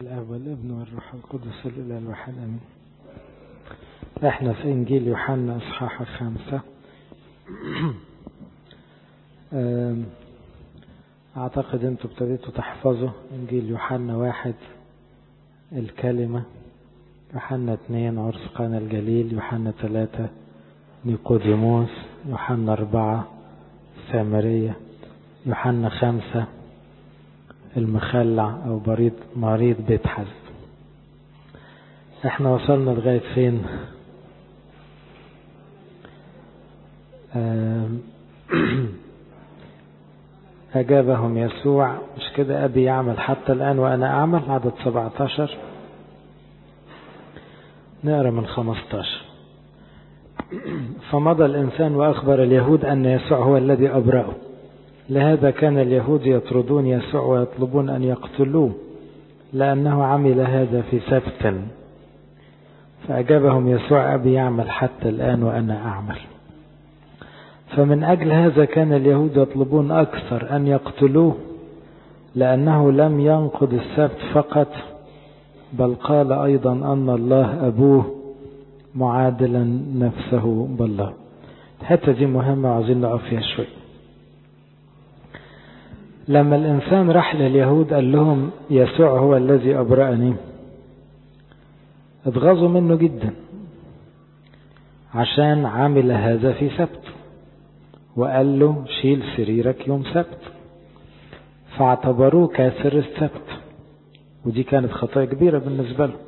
الاب والابن والروح القدس الاله الواحد امين. احنا في انجيل يوحنا اصحاح 5. اعتقد انتوا ابتديتوا تحفظوا انجيل يوحنا 1 الكلمة، يوحنا 2 عرس قانا الجليل، يوحنا 3 نيقوديموس، يوحنا 4 السامرية، يوحنا 5 المخلع او مريض بيت حزم. احنا وصلنا لغاية فين؟ أجابهم يسوع، مش كده؟ أبي يعمل حتى الآن وأنا أعمل. عدد 17 نقرأ من 15. فمضى الإنسان وأخبر اليهود أن يسوع هو الذي أبرأه، لهذا كان اليهود يطردون يسوع ويطلبون أن يقتلوه لأنه عمل هذا في سبت. فأجابهم يسوع أبي يعمل حتى الآن وأنا أعمل. فمن أجل هذا كان اليهود يطلبون أكثر أن يقتلوه، لأنه لم ينقض السبت فقط، بل قال أيضا أن الله أبوه معادلا نفسه بالله. الحتة دي مهمة وعايزين نقف فيها شوي. لما الإنسان راح لليهود قال لهم يسوع هو الذي أبرأني، اتغاظوا منه جدا عشان عمل هذا في سبت، وقال له شيل سريرك يوم سبت، فاعتبروه كاسر السبت، ودي كانت خطأ كبيرة بالنسبة له.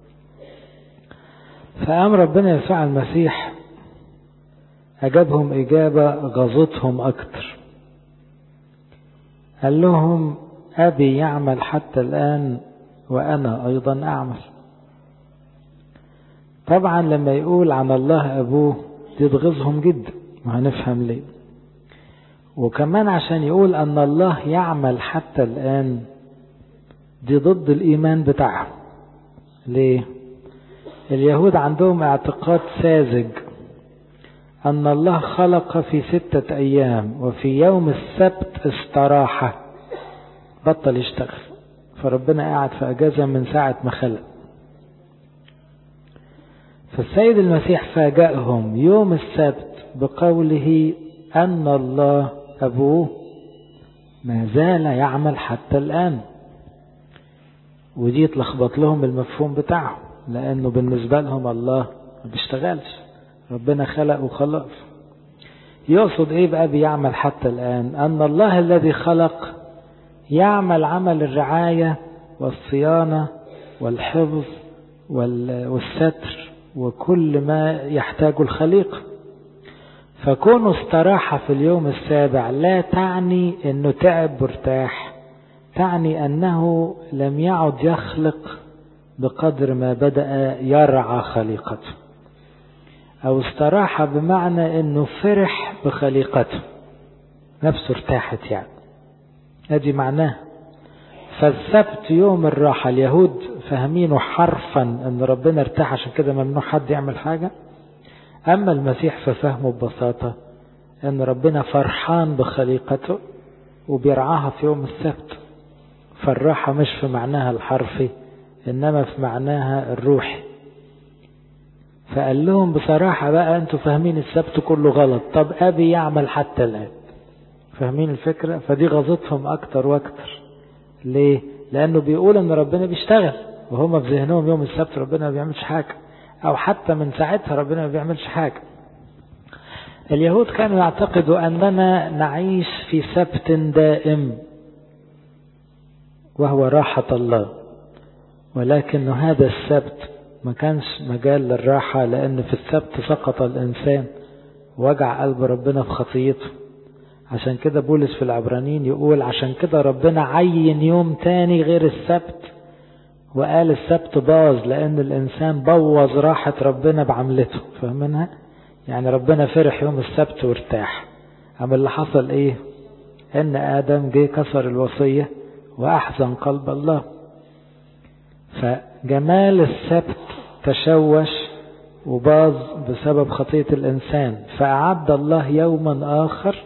فقام ربنا يسوع المسيح أجابهم إجابة غضتهم أكتر. قال لهم أبي يعمل حتى الآن وأنا أيضا أعمل. طبعا لما يقول عن الله أبوه دي تغيظهم جدا، وهنفهم ليه. وكمان عشان يقول أن الله يعمل حتى الآن دي ضد الإيمان بتاعهم. ليه؟ اليهود عندهم اعتقاد ساذج أن الله خلق في 6 أيام وفي يوم السبت استراحة، بطل يشتغل، فربنا قاعد في أجازة من ساعة ما خلق. فالسيد المسيح فاجأهم يوم السبت بقوله أن الله أبوه ما زال يعمل حتى الآن. ودي تلخبط لهم المفهوم بتاعهم، لأنه بالنسبة لهم الله ما بيشتغلش، ربنا خلق وخلاص. يقصد إيه بقى بيعمل حتى الآن؟ أن الله الذي خلق يعمل عمل الرعاية والصيانة والحفظ والستر وكل ما يحتاجه الخليقة. فكونه استراحة في اليوم السابع لا تعني أنه تعب وارتاح، تعني أنه لم يعد يخلق بقدر ما بدأ يرعى خليقته، أو استراحة بمعنى أنه فرح بخليقته، نفسه ارتاحت يعني، هذه معناه. فالسبت يوم الراحة، اليهود فهمينه حرفا أن ربنا ارتاح، عشان كده ممنوع حد يعمل حاجة. أما المسيح ففهمه ببساطة أن ربنا فرحان بخليقته وبيرعاها في يوم السبت. فالراحة مش في معناها الحرفي، إنما في معناها الروحي. فقال لهم بصراحة بقى أنتوا فاهمين السبت كله غلط، طب أبي يعمل حتى الآن. فاهمين الفكرة؟ فدي غضتهم أكتر وأكتر. ليه؟ لأنه بيقول أن ربنا بيشتغل، وهم في ذهنهم يوم السبت ربنا ما بيعملش حاجة، أو حتى من ساعتها ربنا ما بيعملش حاجة. اليهود كانوا يعتقدوا أننا نعيش في سبت دائم وهو راحة الله، ولكن هذا السبت ما كانش مجال للراحة، لأن في السبت سقط الإنسان وجع قلب ربنا في خطيته. عشان كده بولس في العبرانيين يقول عشان كده ربنا عين يوم تاني غير السبت، وقال السبت باظ لأن الإنسان بوظ راحة ربنا بعملته. فاهمينها؟ يعني ربنا فرح يوم السبت وارتاح. أما اللي حصل إيه؟ إن آدم جه كسر الوصية وأحزن قلب الله، فجمال السبت تشوش وباظ بسبب خطية الإنسان. فأعد الله يوما آخر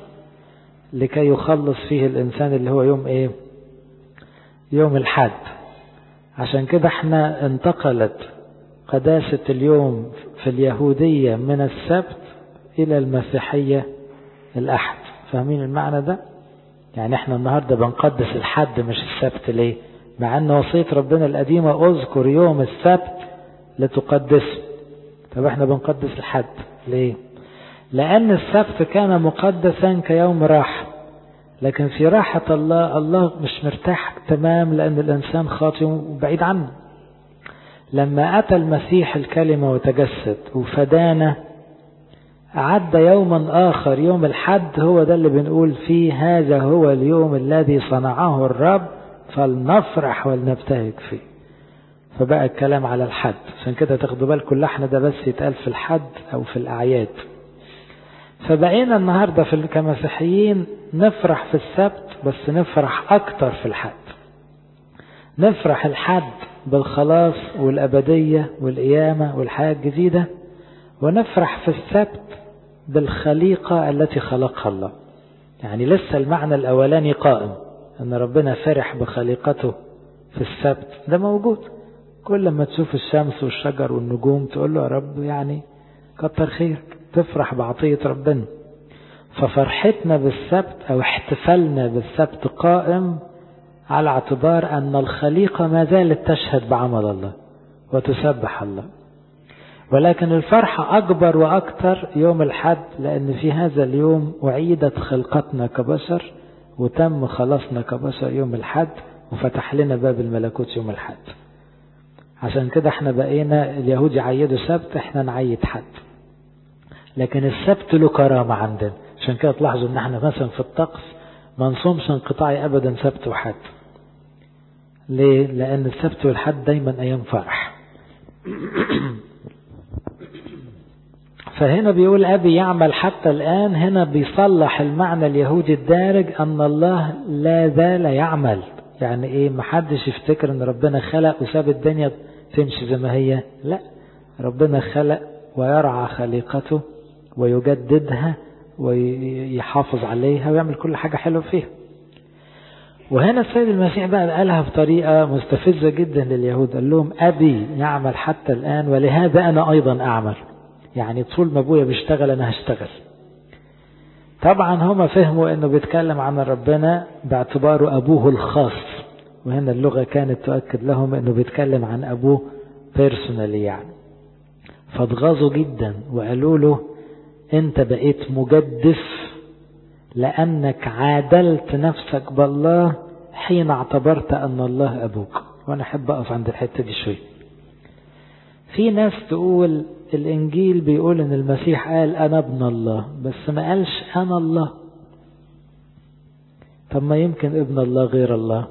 لكي يخلص فيه الإنسان، اللي هو يوم إيه؟ يوم الحد. عشان كده احنا انتقلت قداسة اليوم في اليهودية من السبت إلى المسيحية الأحد. فاهمين المعنى ده؟ يعني احنا النهاردة بنقدس الحد مش السبت. ليه؟ مع ان وصية ربنا القديمة اذكر يوم السبت لتقدسه. طب احنا بنقدس الحد ليه؟ لان السبت كان مقدسا كيوم راحة، لكن في راحة الله مش مرتاح تمام لان الانسان خاطئ وبعيد عنه. لما اتى المسيح الكلمة وتجسد وفدانا، عدى يوما آخر يوم الحد، هو ده اللي بنقول فيه هذا هو اليوم الذي صنعه الرب فلنفرح ولنبتهج فيه. فبقى الكلام على الحد. عشان كده تاخدوا بالكم اللحن ده بس يتقال في الحد أو في الأعياد. فبقينا النهاردة كمسيحيين نفرح في السبت، بس نفرح أكتر في الحد. نفرح الحد بالخلاص والأبدية والقيامة والحياة الجديدة، ونفرح في السبت بالخليقة التي خلقها الله. يعني لسه المعنى الأولاني قائم، أن ربنا فرح بخليقته في السبت، ده موجود. كل ما تشوف الشمس والشجر والنجوم تقول له يا رب يعني كتر خيرك، تفرح بعطية ربنا. ففرحتنا بالسبت أو احتفالنا بالسبت قائم على اعتبار أن الخليقة ما زالت تشهد بعمل الله وتسبح الله. ولكن الفرحة أكبر وأكثر يوم الحد، لأن في هذا اليوم أعيدت خلقتنا كبشر وتم خلاصنا كبشر يوم الحد، وفتح لنا باب الملكوت يوم الحد. عشان كده احنا بقينا اليهود يعيدوا سبت، احنا نعيد حد. لكن السبت له كرامة عندنا. عشان كده تلاحظوا ان احنا مثلا في الطقس ما نصومش انقطاعي ابدا سبت وحد. ليه؟ لأن السبت والحد دايما أيام فرح. فهنا بيقول أبي يعمل حتى الآن، هنا بيصلح المعنى اليهودي الدارج أن الله لا زال يعمل. يعني إيه؟ محدش يفتكر أن ربنا خلق وساب الدنيا تمشي زي ما هي. لا، ربنا خلق ويرعى خليقته ويجددها ويحافظ عليها ويعمل كل حاجة حلوة فيها. وهنا السيد المسيح بقى قالها بطريقة مستفزة جدا لليهود. قال لهم أبي يعمل حتى الآن ولهذا أنا أيضا أعمل. يعني طول ما أبويا بيشتغل أنا هشتغل. طبعا هم فهموا أنه بيتكلم عن ربنا باعتباره أبوه الخاص، وهنا اللغة كانت تؤكد لهم أنه بيتكلم عن أبوه بيرسونالي يعني. فاتغاظوا جدا وقالوا له أنت بقيت مجدف لأنك عادلت نفسك بالله حين اعتبرت أن الله أبوك. وأنا أحب أقف عند الحتة دي شوي. في ناس تقول الإنجيل بيقول أن المسيح قال أنا ابن الله، بس ما قالش أنا الله. طب ما يمكن ابن الله غير الله.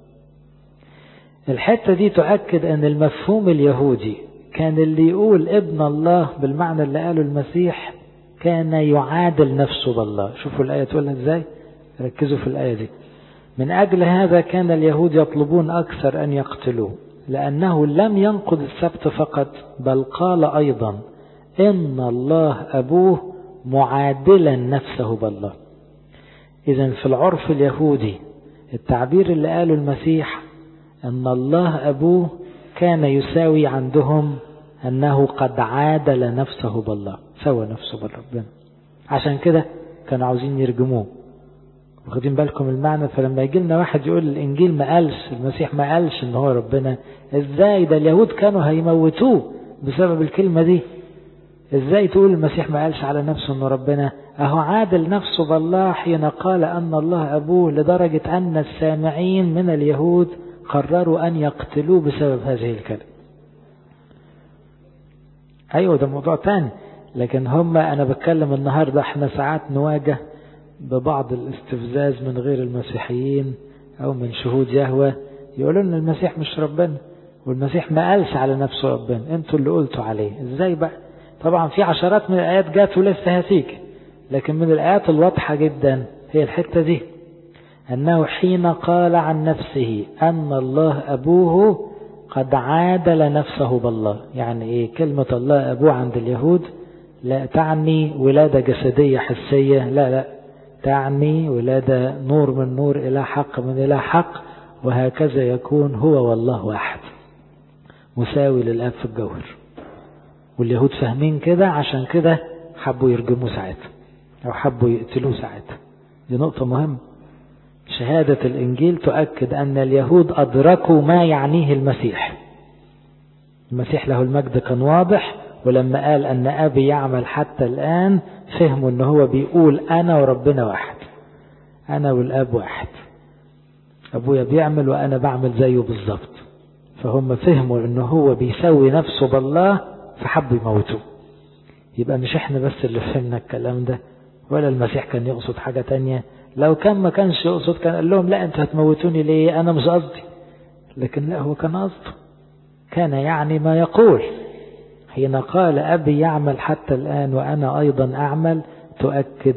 الحتة دي تؤكد أن المفهوم اليهودي كان اللي يقول ابن الله بالمعنى اللي قاله المسيح كان يعادل نفسه بالله. شوفوا الآية تقولها ازاي، ركزوا في الآية دي. من أجل هذا كان اليهود يطلبون أكثر أن يقتلوه، لأنه لم ينقض السبت فقط، بل قال أيضا إن الله أبوه معادلا نفسه بالله. إذن في العرف اليهودي التعبير اللي قاله المسيح أن الله أبوه كان يساوي عندهم أنه قد عادل نفسه بالله، سوى نفسه بالربنا. عشان كده كانوا عاوزين يرجموه. واخدين بالكم المعنى؟ فلما يجي لنا واحد يقول الإنجيل ما قالش، المسيح ما قالش إن هو ربنا، إزاي ده اليهود كانوا هيموتوه بسبب الكلمة دي. إزاي تقول المسيح ما قالش على نفسه إنه ربنا؟ أهو عادل نفسه بالله حين قال أن الله أبوه، لدرجة أن السامعين من اليهود قرروا أن يقتلوه بسبب هذه الكلمة. أيوة ده موضوع تاني. لكن أنا بتكلم النهاردة احنا ساعات نواجه ببعض الاستفزاز من غير المسيحيين أو من شهود يهوه، يقولوا لنا المسيح مش ربنا، والمسيح ما قالش على نفسه ربنا، انتوا اللي قلتوا عليه. ازاي بقى؟ طبعا في عشرات من الآيات جات ولسه هتيجي، لكن من الآيات الواضحة جدا هي الحتة دي، أنه حين قال عن نفسه أن الله أبوه قد عادل نفسه بالله. يعني إيه كلمة الله أبوه عند اليهود؟ لا تعني ولادة جسدية حسية، لا، تعني ولادة نور من نور إلى حق من إلى حق، وهكذا يكون هو والله واحد. مساوي للآب في الجوهر. واليهود فاهمين كده، عشان كده حبوا يرجموه ساعتها أو حبوا يقتلوه ساعتها. دي نقطة مهمة. شهادة الإنجيل تؤكد أن اليهود أدركوا ما يعنيه المسيح. المسيح له المجد كان واضح، ولما قال أن أبي يعمل حتى الآن فهموا أنه هو بيقول أنا وربنا واحد، أنا والآب واحد، أبويا بيعمل وأنا بعمل زيه بالظبط. فهم فهموا أنه هو بيسوي نفسه بالله فحبوا يموتوه. يبقى مش احنا بس اللي فهمنا الكلام ده، ولا المسيح كان يقصد حاجة تانية. لو كان ما كانش يقصد كان قال لهم لا انتوا هتموتوني ليه، أنا مش قصدي. لكن لا، هو كان قصده، كان يعني ما يقول. حين قال أبي يعمل حتى الآن وأنا أيضا أعمل، تؤكد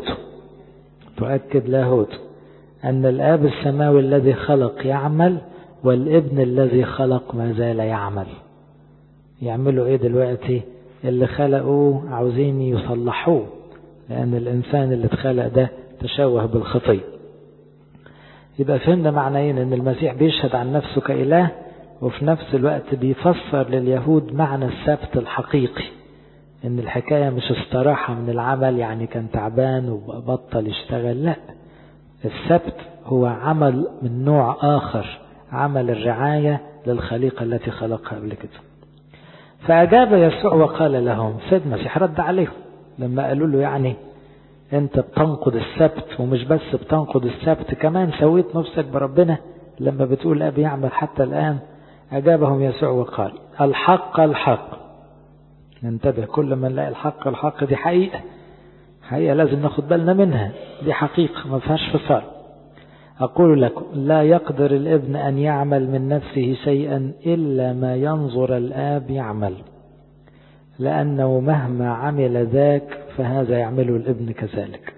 لاهوت أن الآب السماوي الذي خلق يعمل، والابن الذي خلق ما زال يعمل. يعملوا ايه دلوقتي؟ اللي خلقوه عاوزين يصلحوه، لأن الإنسان اللي اتخلق ده تشوه بالخطية. يبقى فهمنا معنيين، أن المسيح بيشهد عن نفسه كإله، وفي نفس الوقت بيفسر لليهود معنى السبت الحقيقي، أن الحكاية مش استراحة من العمل يعني كان تعبان وبطل يشتغل. لا، السبت هو عمل من نوع آخر، عمل الرعاية للخليقة التي خلقها قبل كده. فأجاب يسوع وقال لهم، سيد المسيح رد عليهم لما قالوا له يعني أنت بتنقض السبت، ومش بس بتنقض السبت كمان سويت نفسك بربنا لما بتقول أبي يعمل حتى الآن. أجابهم يسوع وقال الحق الحق. ننتبه، كل ما نلاقي الحق دي حقيقة لازم ناخد بالنا منها، دي حقيقة ما فيهاش فصال. أقول لكم لا يقدر الابن أن يعمل من نفسه شيئا إلا ما ينظر الآب يعمل، لأنه مهما عمل ذاك فهذا يعمله الابن كذلك.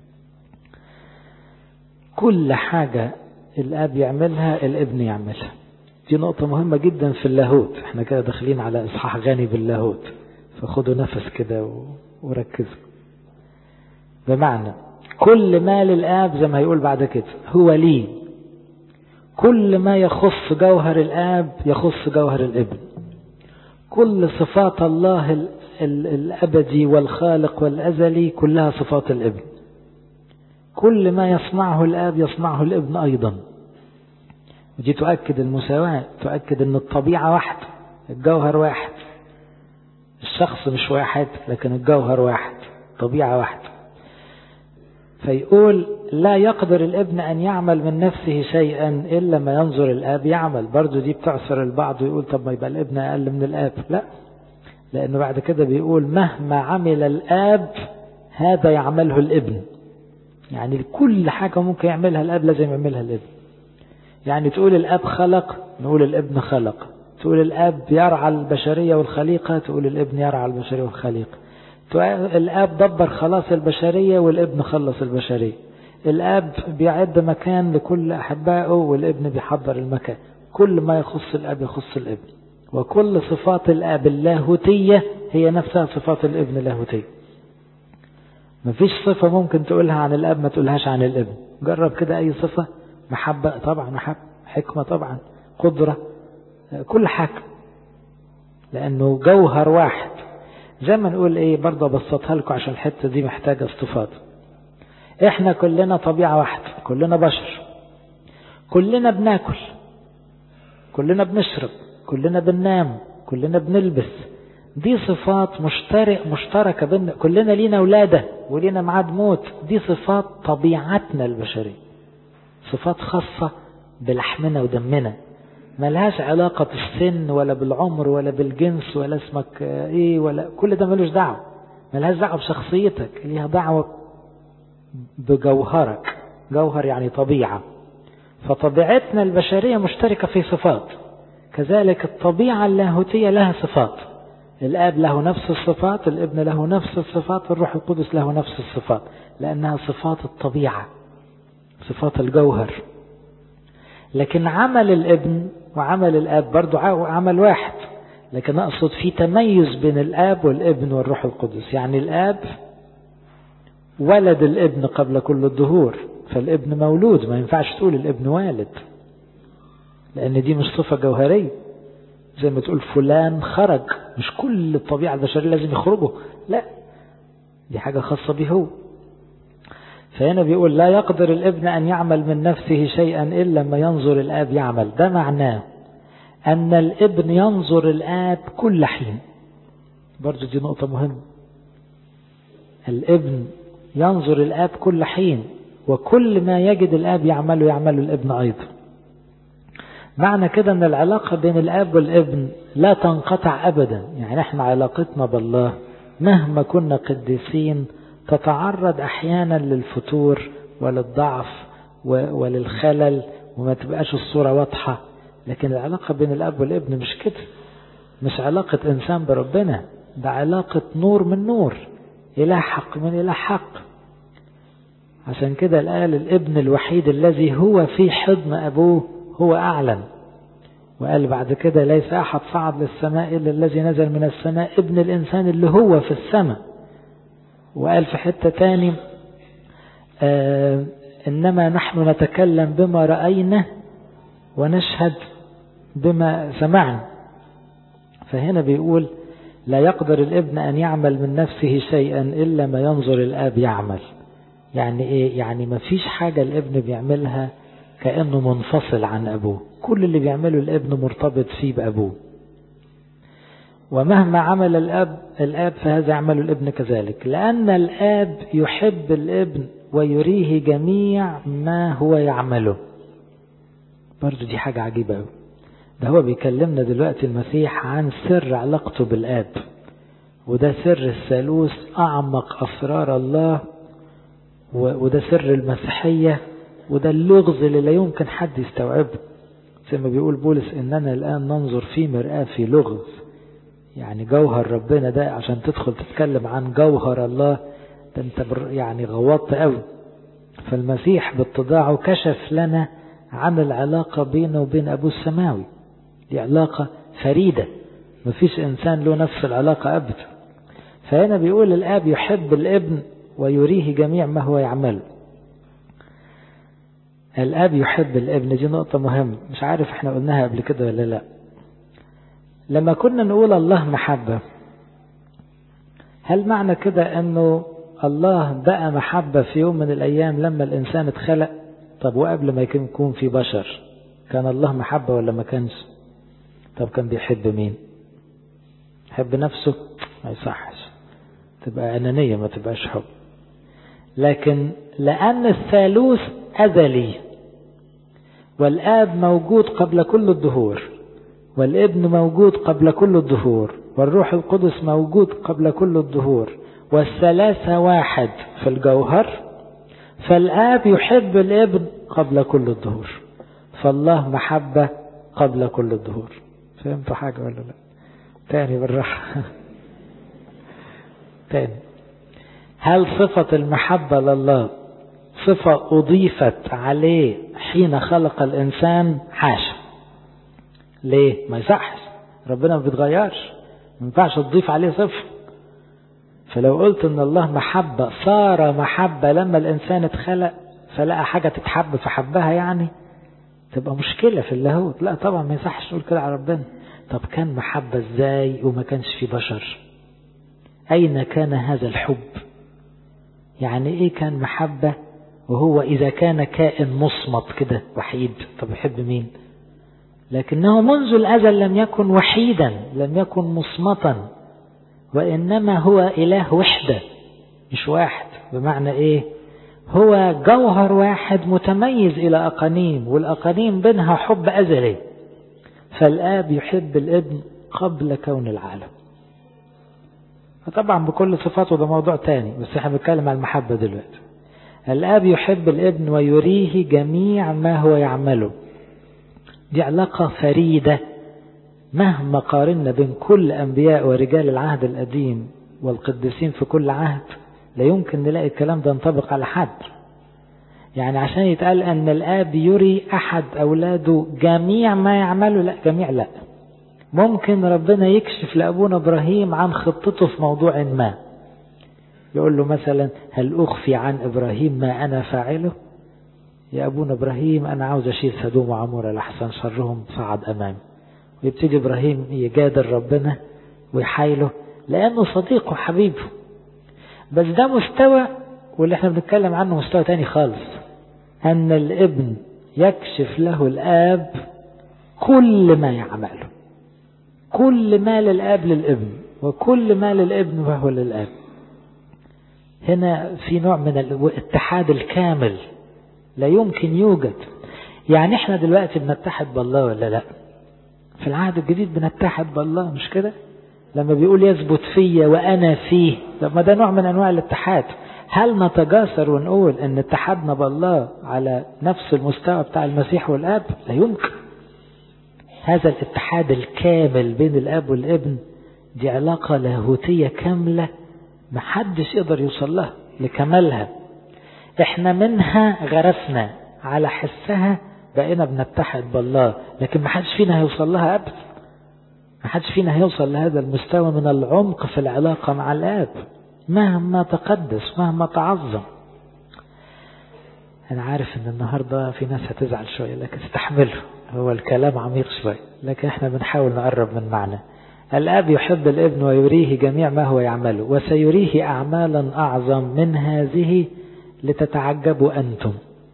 كل حاجة الآب يعملها الابن يعملها. دي نقطة مهمة جدا في اللاهوت. احنا كده داخلين على إصحاح غني باللاهوت، فخدوا نفس كده وركزوا. بمعنى كل ما للآب زي ما هيقول بعد كده هو لي، كل ما يخص جوهر الآب يخص جوهر الابن. كل صفات الله الأبدي والخالق والأزلي كلها صفات الابن. كل ما يصنعه الآب يصنعه الابن أيضا. ودي تؤكد المساواة، تؤكد أن الطبيعة واحدة، الجوهر واحد، الشخص مش واحد لكن الجوهر واحد، طبيعة واحدة. فيقول لا يقدر الابن أن يعمل من نفسه شيئا إلا ما ينظر الآب يعمل. برضو دي بتعصر البعض ويقول طب ما يبقى الابن أقل من الآب. لا، لأنه بعد كده بيقول مهما عمل الآب هذا يعمله الابن. يعني كل حاجة ممكن يعملها الآب لازم يعملها الابن. يعني تقول الآب خلق، نقول الابن خلق. تقول الآب يرعى البشرية والخليقة، تقول الابن يرعى البشرية والخليقة. الآب دبر خلاص البشرية والابن خلص البشرية. الآب بيعد مكان لكل أحبائه والابن بيحضر المكان. كل ما يخص الآب يخص الابن، وكل صفات الآب اللاهوتية هي نفسها صفات الابن اللاهوتية. مفيش صفة ممكن تقولها عن الآب ما تقولهاش عن الابن. جرب كده أي صفة، محبة طبعا، محبة، حكمة طبعا، قدرة، كل حاجة، لأنه جوهر واحد. زي ما نقول ايه، برضه بسطها لكم عشان الحتة دي محتاجة استفاضة. احنا كلنا طبيعة واحدة، كلنا بشر، كلنا بناكل، كلنا بنشرب، كلنا بننام، كلنا بنلبس. دي صفات مشتركة بيننا. كلنا لينا ولادة ولينا ميعاد موت. دي صفات طبيعتنا البشرية، صفات خاصة بلحمنا ودمنا، ملهاش علاقة بالسن ولا بالعمر ولا بالجنس ولا اسمك ايه ولا كل ده ملوش دعوة. ملهاش دعوة بشخصيتك، ليها دعوة بجوهرك. جوهر يعني طبيعة. فطبيعتنا البشرية مشتركة في صفات، كذلك الطبيعة اللاهوتية لها صفات. الآب له نفس الصفات، الابن له نفس الصفات، الروح القدس له نفس الصفات، لأنها صفات الطبيعة، صفات الجوهر. لكن عمل الابن وعمل الآب برضو عمل واحد، لكن أقصد في تميز بين الآب والابن والروح القدس. يعني الآب ولد الابن قبل كل الدهور، فالابن مولود، ما ينفعش تقول الابن والد، لأن دي مش صفة جوهرية. زي ما تقول فلان خرج، مش كل الطبيعة البشرية لازم يخرجوا، لا، دي حاجة خاصة به هو. فهنا بيقول لا يقدر الابن أن يعمل من نفسه شيئا إلا ما ينظر الآب يعمل. ده معناه أن الابن ينظر الآب كل حين. برضو دي نقطة مهمة. الابن ينظر الآب كل حين، وكل ما يجد الآب يعمله الابن أيضا. معنى كده أن العلاقة بين الآب والابن لا تنقطع أبدا. يعني احنا علاقتنا بالله مهما كنا قديسين تتعرض أحيانا للفتور وللضعف وللخلل وما تبقاش الصورة واضحة. لكن العلاقة بين الآب والابن مش كده، مش علاقة إنسان بربنا، ده علاقة نور من نور، إله حق من إله حق. عشان كده قال الابن الوحيد الذي هو في حضن أبوه هو أعلن. وقال بعد كده ليس أحد صعد للسماء إلا الذي نزل من السماء، ابن الإنسان اللي هو في السماء. وقال في حتة تاني إنما نحن نتكلم بما رأينا ونشهد بما سمعنا. فهنا بيقول لا يقدر الابن أن يعمل من نفسه شيئا إلا ما ينظر الآب يعمل. يعني إيه؟ يعني ما فيش حاجة الابن بيعملها كأنه منفصل عن أبوه، كل اللي بيعمله الابن مرتبط فيه بأبوه. ومهما عمل الآب فهذا يعمل الابن كذلك، لأن الآب يحب الابن ويريه جميع ما هو يعمله. برضو دي حاجة عجيبة أوي. ده هو بيكلمنا دلوقتي المسيح عن سر علاقته بالآب، وده سر الثالوث، أعمق أسرار الله، وده سر المسيحية، وده اللغز اللي لا يمكن حد يستوعبه. زي ما بيقول بولس إننا الآن ننظر في مرآة في لغز. يعني جوهر ربنا ده عشان تدخل تتكلم عن جوهر الله ده انت يعني غوطت قوي. فالمسيح باتضاعه كشف لنا عن العلاقة بينه وبين أبوه السماوي. دي علاقة فريدة، مفيش إنسان له نفس العلاقة أبدا. فهنا بيقول الآب يحب الابن ويريه جميع ما هو يعمله. الآب يحب الابن، دي نقطة مهمة، مش عارف احنا قلناها قبل كده ولا لا. لما كنا نقول الله محبة، هل معنى كده انه الله بقى محبة في يوم من الأيام لما الإنسان اتخلق؟ طب وقبل ما يكون في بشر كان الله محبة ولا ما كانش؟ طب كان بيحب مين؟ يحب نفسه؟ ما يصحش، تبقى أنانية، ما تبقاش حب. لكن لأن الثالوث أزلي، والآب موجود قبل كل الدهور، والابن موجود قبل كل الدهور، والروح القدس موجود قبل كل الدهور، والثلاثة واحد في الجوهر، فالآب يحب الابن قبل كل الدهور، فالله محبة قبل كل الدهور. فهمتوا حاجة ولا لا؟ تاني بالراحة. تاني، هل صفة المحبة لله صفة أضيفت عليه حين خلق الإنسان؟ حاشا. ليه؟ ما يصحش، ربنا ما بيتغيرش، ما ينفعش تضيف عليه صفة. فلو قلت ان الله محبة صار محبة لما الإنسان اتخلق فلقى حاجة تتحب فحبها، يعني تبقى مشكلة في اللاهوت. لا طبعا ما يصحش نقول كده على ربنا. طب كان محبة ازاي وما كانش في بشر؟ أين كان هذا الحب؟ يعني ايه كان محبة وهو إذا كان كائن مصمت كده وحيد؟ طب يحب مين؟ لكنه منذ الأزل لم يكن وحيدا، لم يكن مصمتا، وإنما هو إله وحدة مش واحد. بمعنى إيه؟ هو جوهر واحد متميز إلى أقانيم، والأقانيم بينها حب أزلي. فالآب يحب الابن قبل كون العالم. طبعا بكل صفاته، ده موضوع تاني، بس احنا بنتكلم عن المحبة دلوقتي. الآب يحب الابن ويريه جميع ما هو يعمله. دي علاقة فريدة، مهما قارنا بين كل أنبياء ورجال العهد القديم والقديسين في كل عهد لا يمكن نلاقي الكلام ده ينطبق على حد. يعني عشان يتقال أن الآب يري أحد أولاده جميع ما يعمله، لا، جميع لا. ممكن ربنا يكشف لأبونا إبراهيم عن خطته في موضوع ما، يقول له مثلا هل أخفي عن إبراهيم ما أنا فاعله؟ يا أبونا إبراهيم أنا عاوز أشيل سدوم وعمورة لحسن شرهم صعد أمامي. ويبتدي إبراهيم يجادل ربنا ويحايله لأنه صديقه وحبيبه. بس ده مستوى، واللي احنا بنتكلم عنه مستوى تاني خالص، أن الابن يكشف له الآب كل ما يعمله. كل ما للآب للابن، وكل ما للابن وهو للآب. هنا في نوع من الاتحاد الكامل لا يمكن يوجد. يعني احنا دلوقتي بنتحد بالله ولا لا؟ في العهد الجديد بنتحد بالله، مش كده؟ لما بيقول يثبت فيا وأنا فيه، لما ده نوع من أنواع الاتحاد. هل نتجاسر ونقول ان اتحدنا بالله على نفس المستوى بتاع المسيح والآب؟ لا يمكن. هذا الاتحاد الكامل بين الآب والابن دي علاقة لاهوتية كاملة محدش يقدر يوصل لها لكمالها. احنا منها غرسنا على حسها، بقينا بنتحد بالله، لكن محدش فينا هيوصل لها أبدا. محدش فينا هيوصل لهذا المستوى من العمق في العلاقة مع الآب مهما تقدس مهما تعظم. أنا عارف أن النهاردة في ناس هتزعل شوية، لكن استحمله، هو الكلام عميق شوية، لكن احنا بنحاول نقرب من معنى. الآب يحب الابن ويريه جميع ما هو يعمله، وسيريه أعمالا أعظم من هذه لتتعجبوا أنتم.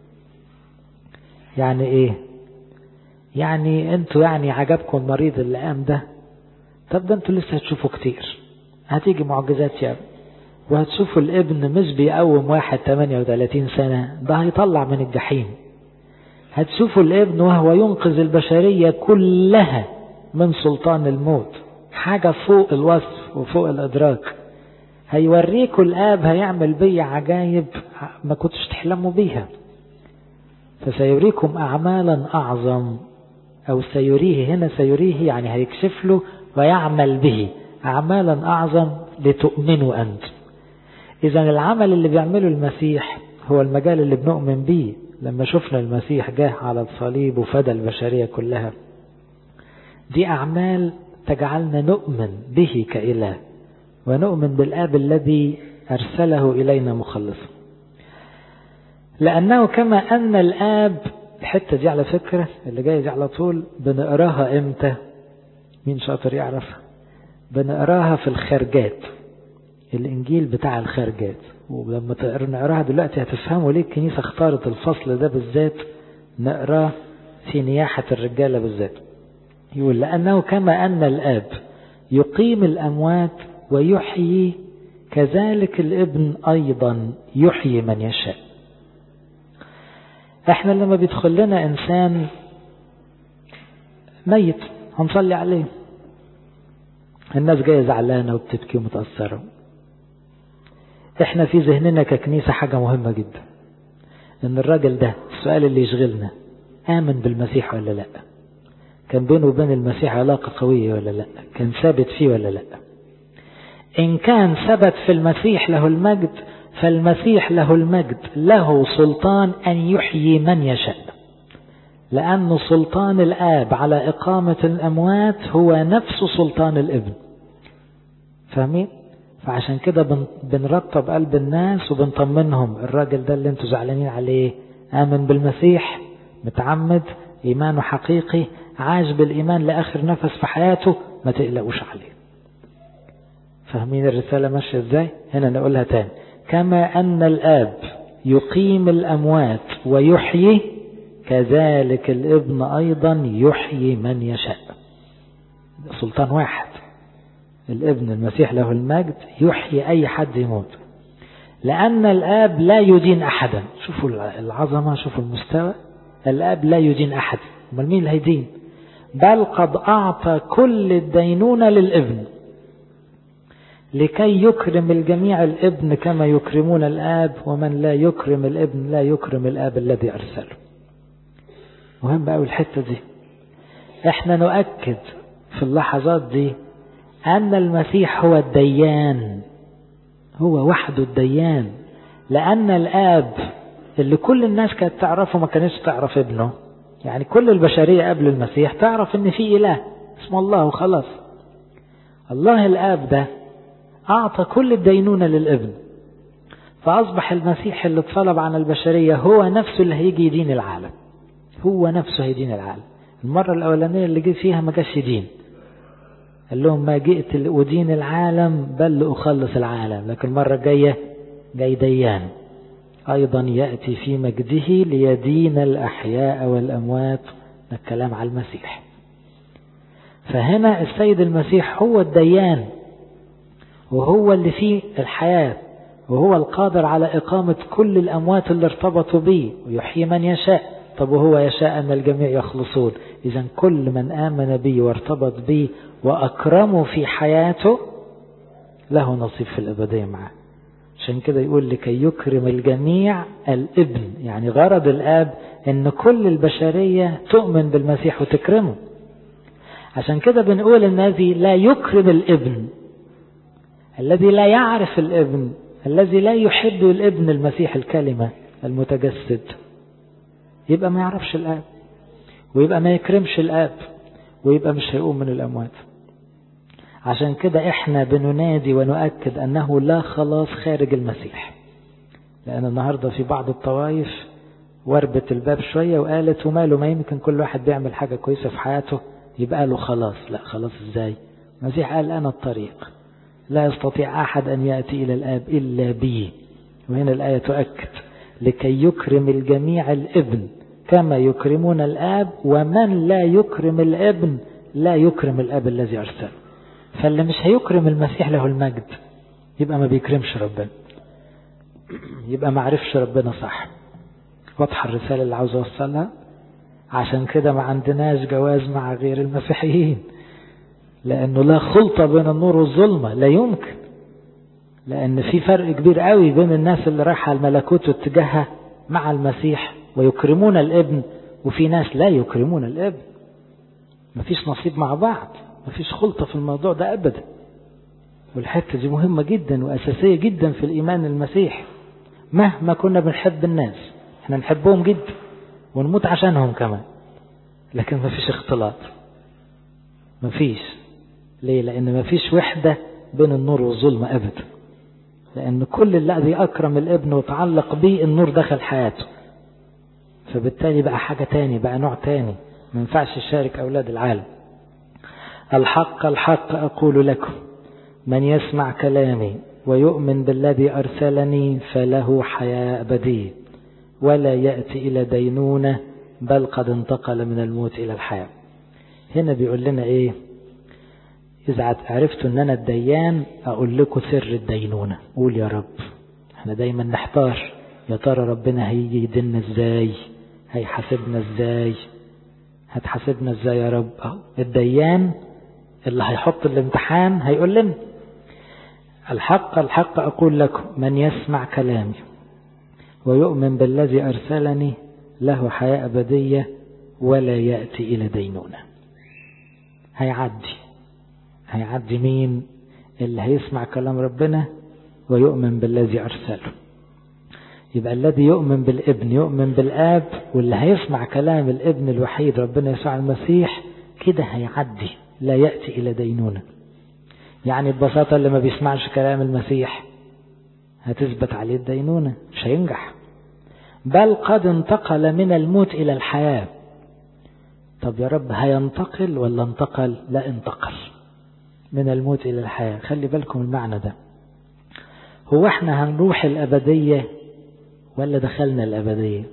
يعني إيه؟ يعني أنتوا يعني عجبكم المريض اللي قام ده؟ طب ده أنتوا لسه هتشوفوا كتير، هتيجي معجزات يا ابن، وهتشوفوا الابن مش بيقوم واحد 38 سنة، ده هيطلع من الجحيم. هتشوفوا الابن وهو ينقذ البشرية كلها من سلطان الموت، حاجة فوق الوصف وفوق الإدراك. هيوريكوا الآب هيعمل بي عجائب ما كنتش تحلموا بيها. فسيريكم أعمالا أعظم، أو سيريه، هنا سيريه يعني هيكشف له ويعمل به أعمالا أعظم لتؤمنوا أنت. إذن العمل اللي بيعمله المسيح هو المجال اللي بنؤمن به. لما شفنا المسيح جاه على الصليب وفدى البشرية كلها، دي أعمال تجعلنا نؤمن به كإله، ونؤمن بالآب الذي أرسله إلينا مخلصا. لأنه كما أن الآب، الحتة دي على فكرة اللي جاي دي على طول بنقراها إمتى؟ مين شاطر يعرف؟ بنقراها في الخارجات، الإنجيل بتاع الخارجات. ولما نقراها دلوقتي هتفهموا ليه الكنيسة اختارت الفصل ده بالذات نقراه في نياحة الرجالة بالذات. يقول لأنه كما أن الآب يقيم الأموات ويحيي، كذلك الابن أيضا يحيي من يشاء. احنا لما بيدخل لنا إنسان ميت هنصلي عليه، الناس جاية زعلانة وبتبكي ومتأثرة. احنا في ذهننا ككنيسة حاجة مهمة جدا، ان الراجل ده، السؤال اللي يشغلنا، آمن بالمسيح ولا لا؟ كان بينه وبين المسيح علاقة قوية ولا لا؟ كان ثابت فيه ولا لا؟ إن كان ثبت في المسيح له المجد، فالمسيح له المجد له سلطان أن يحيي من يشاء، لأن سلطان الآب على إقامة الأموات هو نفس سلطان الابن. فاهمين؟ فعشان كده بنرطب قلب الناس وبنطمنهم، الراجل ده اللي انتوا زعلانين عليه آمن بالمسيح، متعمد، إيمانه حقيقي، عاش بالإيمان لآخر نفس في حياته، ما تقلقوش عليه. فاهمين الرسالة ماشية ازاي؟ هنا نقولها تاني، كما أن الآب يقيم الأموات ويحيي، كذلك الابن أيضا يحيي من يشاء. سلطان واحد، الابن المسيح له المجد يحيي أي حد يموت، لأن الآب لا يدين أحدا. شوفوا العظمة، شوفوا المستوى. الآب لا يدين أحد، امال مين اللي هيدين؟ بل قد أعطى كل الدينونة للابن، لكي يكرم الجميع الابن كما يكرمون الآب، ومن لا يكرم الابن لا يكرم الآب الذي أرسله. مهم قوي الحتة دي. احنا نؤكد في اللحظات دي أن المسيح هو الديان، هو وحده الديان، لأن الآب اللي كل الناس كانت تعرفه ما كانتش تعرف ابنه. يعني كل البشرية قبل المسيح تعرف ان في إله اسمه الله وخلاص. الله الآب ده أعطى كل الدينونة للابن، فأصبح المسيح اللي اتصلب عن البشرية هو نفسه اللي هيجي يدين العالم، هو نفسه هيدين العالم. المرة الأولانية اللي جه فيها ما جاش دين، قال لهم ما جئت لأدين العالم بل لأخلص العالم، لكن المرة الجاية جاي ديان أيضا يأتي في مجده ليدين الأحياء والأموات. الكلام على المسيح. فهنا السيد المسيح هو الديان، وهو اللي فيه الحياة، وهو القادر على إقامة كل الأموات اللي ارتبطوا به، ويحيي من يشاء. طب وهو يشاء أن الجميع يخلصون. إذن كل من آمن به وارتبط به وأكرمه في حياته له نصيب في الأبدية معه. عشان كده يقول لكي يكرم الجميع الابن، يعني غرض الآب أن كل البشرية تؤمن بالمسيح وتكرمه. عشان كده بنقول الذي لا يكرم الابن، الذي لا يعرف الابن، الذي لا يحب الابن المسيح الكلمة المتجسد، يبقى ما يعرفش الآب، ويبقى ما يكرمش الآب، ويبقى مش هيقوم من الأموات. عشان كده احنا بننادي ونؤكد أنه لا خلاص خارج المسيح. لأن النهاردة في بعض الطوائف وربت الباب شوية وقالت وماله، ما يمكن كل واحد بيعمل حاجة كويسة في حياته يبقى له خلاص. لا، خلاص ازاي؟ المسيح قال أنا الطريق، لا يستطيع أحد أن يأتي إلى الآب إلا بي. وهنا الآية تؤكد لكي يكرم الجميع الابن كما يكرمون الآب، ومن لا يكرم الابن لا يكرم الآب الذي أرسله. فاللي مش هيكرم المسيح له المجد يبقى ما بيكرمش ربنا، يبقى ما عرفش ربنا صح. واضحة الرسالة اللي عاوز أوصلها؟ عشان كده ما عندناش جواز مع غير المسيحيين، لأنه لا خلطة بين النور والظلمة، لا يمكن. لأن في فرق كبير قوي بين الناس اللي رايحة الملكوت واتجاهها مع المسيح ويكرمون الابن، وفي ناس لا يكرمون الابن. مفيش نصيب مع بعض، مفيش خلطة في الموضوع ده أبدا. والحتة دي مهمة جدا وأساسية جدا في الإيمان المسيح. مهما كنا بنحب الناس، احنا نحبهم جدا ونموت عشانهم كمان، لكن مفيش اختلاط، مفيش. ليه؟ لأن مفيش وحدة بين النور والظلمة أبدا. لأن كل الذي أكرم الابن وتعلق به النور دخل حياته، فبالتالي بقى حاجة تاني، بقى نوع تاني، ما ينفعش يشارك أولاد العالم. الحق الحق أقول لكم من يسمع كلامي ويؤمن بالذي أرسلني فله حياة أبدية ولا يأتي إلى دينونة بل قد انتقل من الموت إلى الحياة. هنا بيقول لنا إيه؟ إذا عرفتوا أن أنا الديان أقول لكم سر الدينونة. قول يا رب. احنا دايما نحتار، يا ترى ربنا هيجي يديننا ازاي؟ هيحاسبنا ازاي؟ هتحاسبنا ازاي يا رب؟ الديان اللي هيحط الامتحان هيقول لنا الحق الحق أقول لكم من يسمع كلامي ويؤمن بالذي أرسلني له حياة أبدية ولا يأتي إلى دينونة. هيعدي مين؟ اللي هيسمع كلام ربنا ويؤمن بالذي أرسله. يبقى الذي يؤمن بالابن يؤمن بالآب، واللي هيسمع كلام الابن الوحيد ربنا يسوع المسيح كده هيعدي لا يأتي إلى دينونة. يعني ببساطة اللي ما بيسمعش كلام المسيح هتثبت عليه الدينونة، مش هينجح. بل قد انتقل من الموت إلى الحياة. طب يا رب هينتقل ولا انتقل؟ لا، انتقل من الموت إلى الحياة. خلي بالكم المعنى ده. هو احنا هنروح الأبدية ولا دخلنا الأبدية؟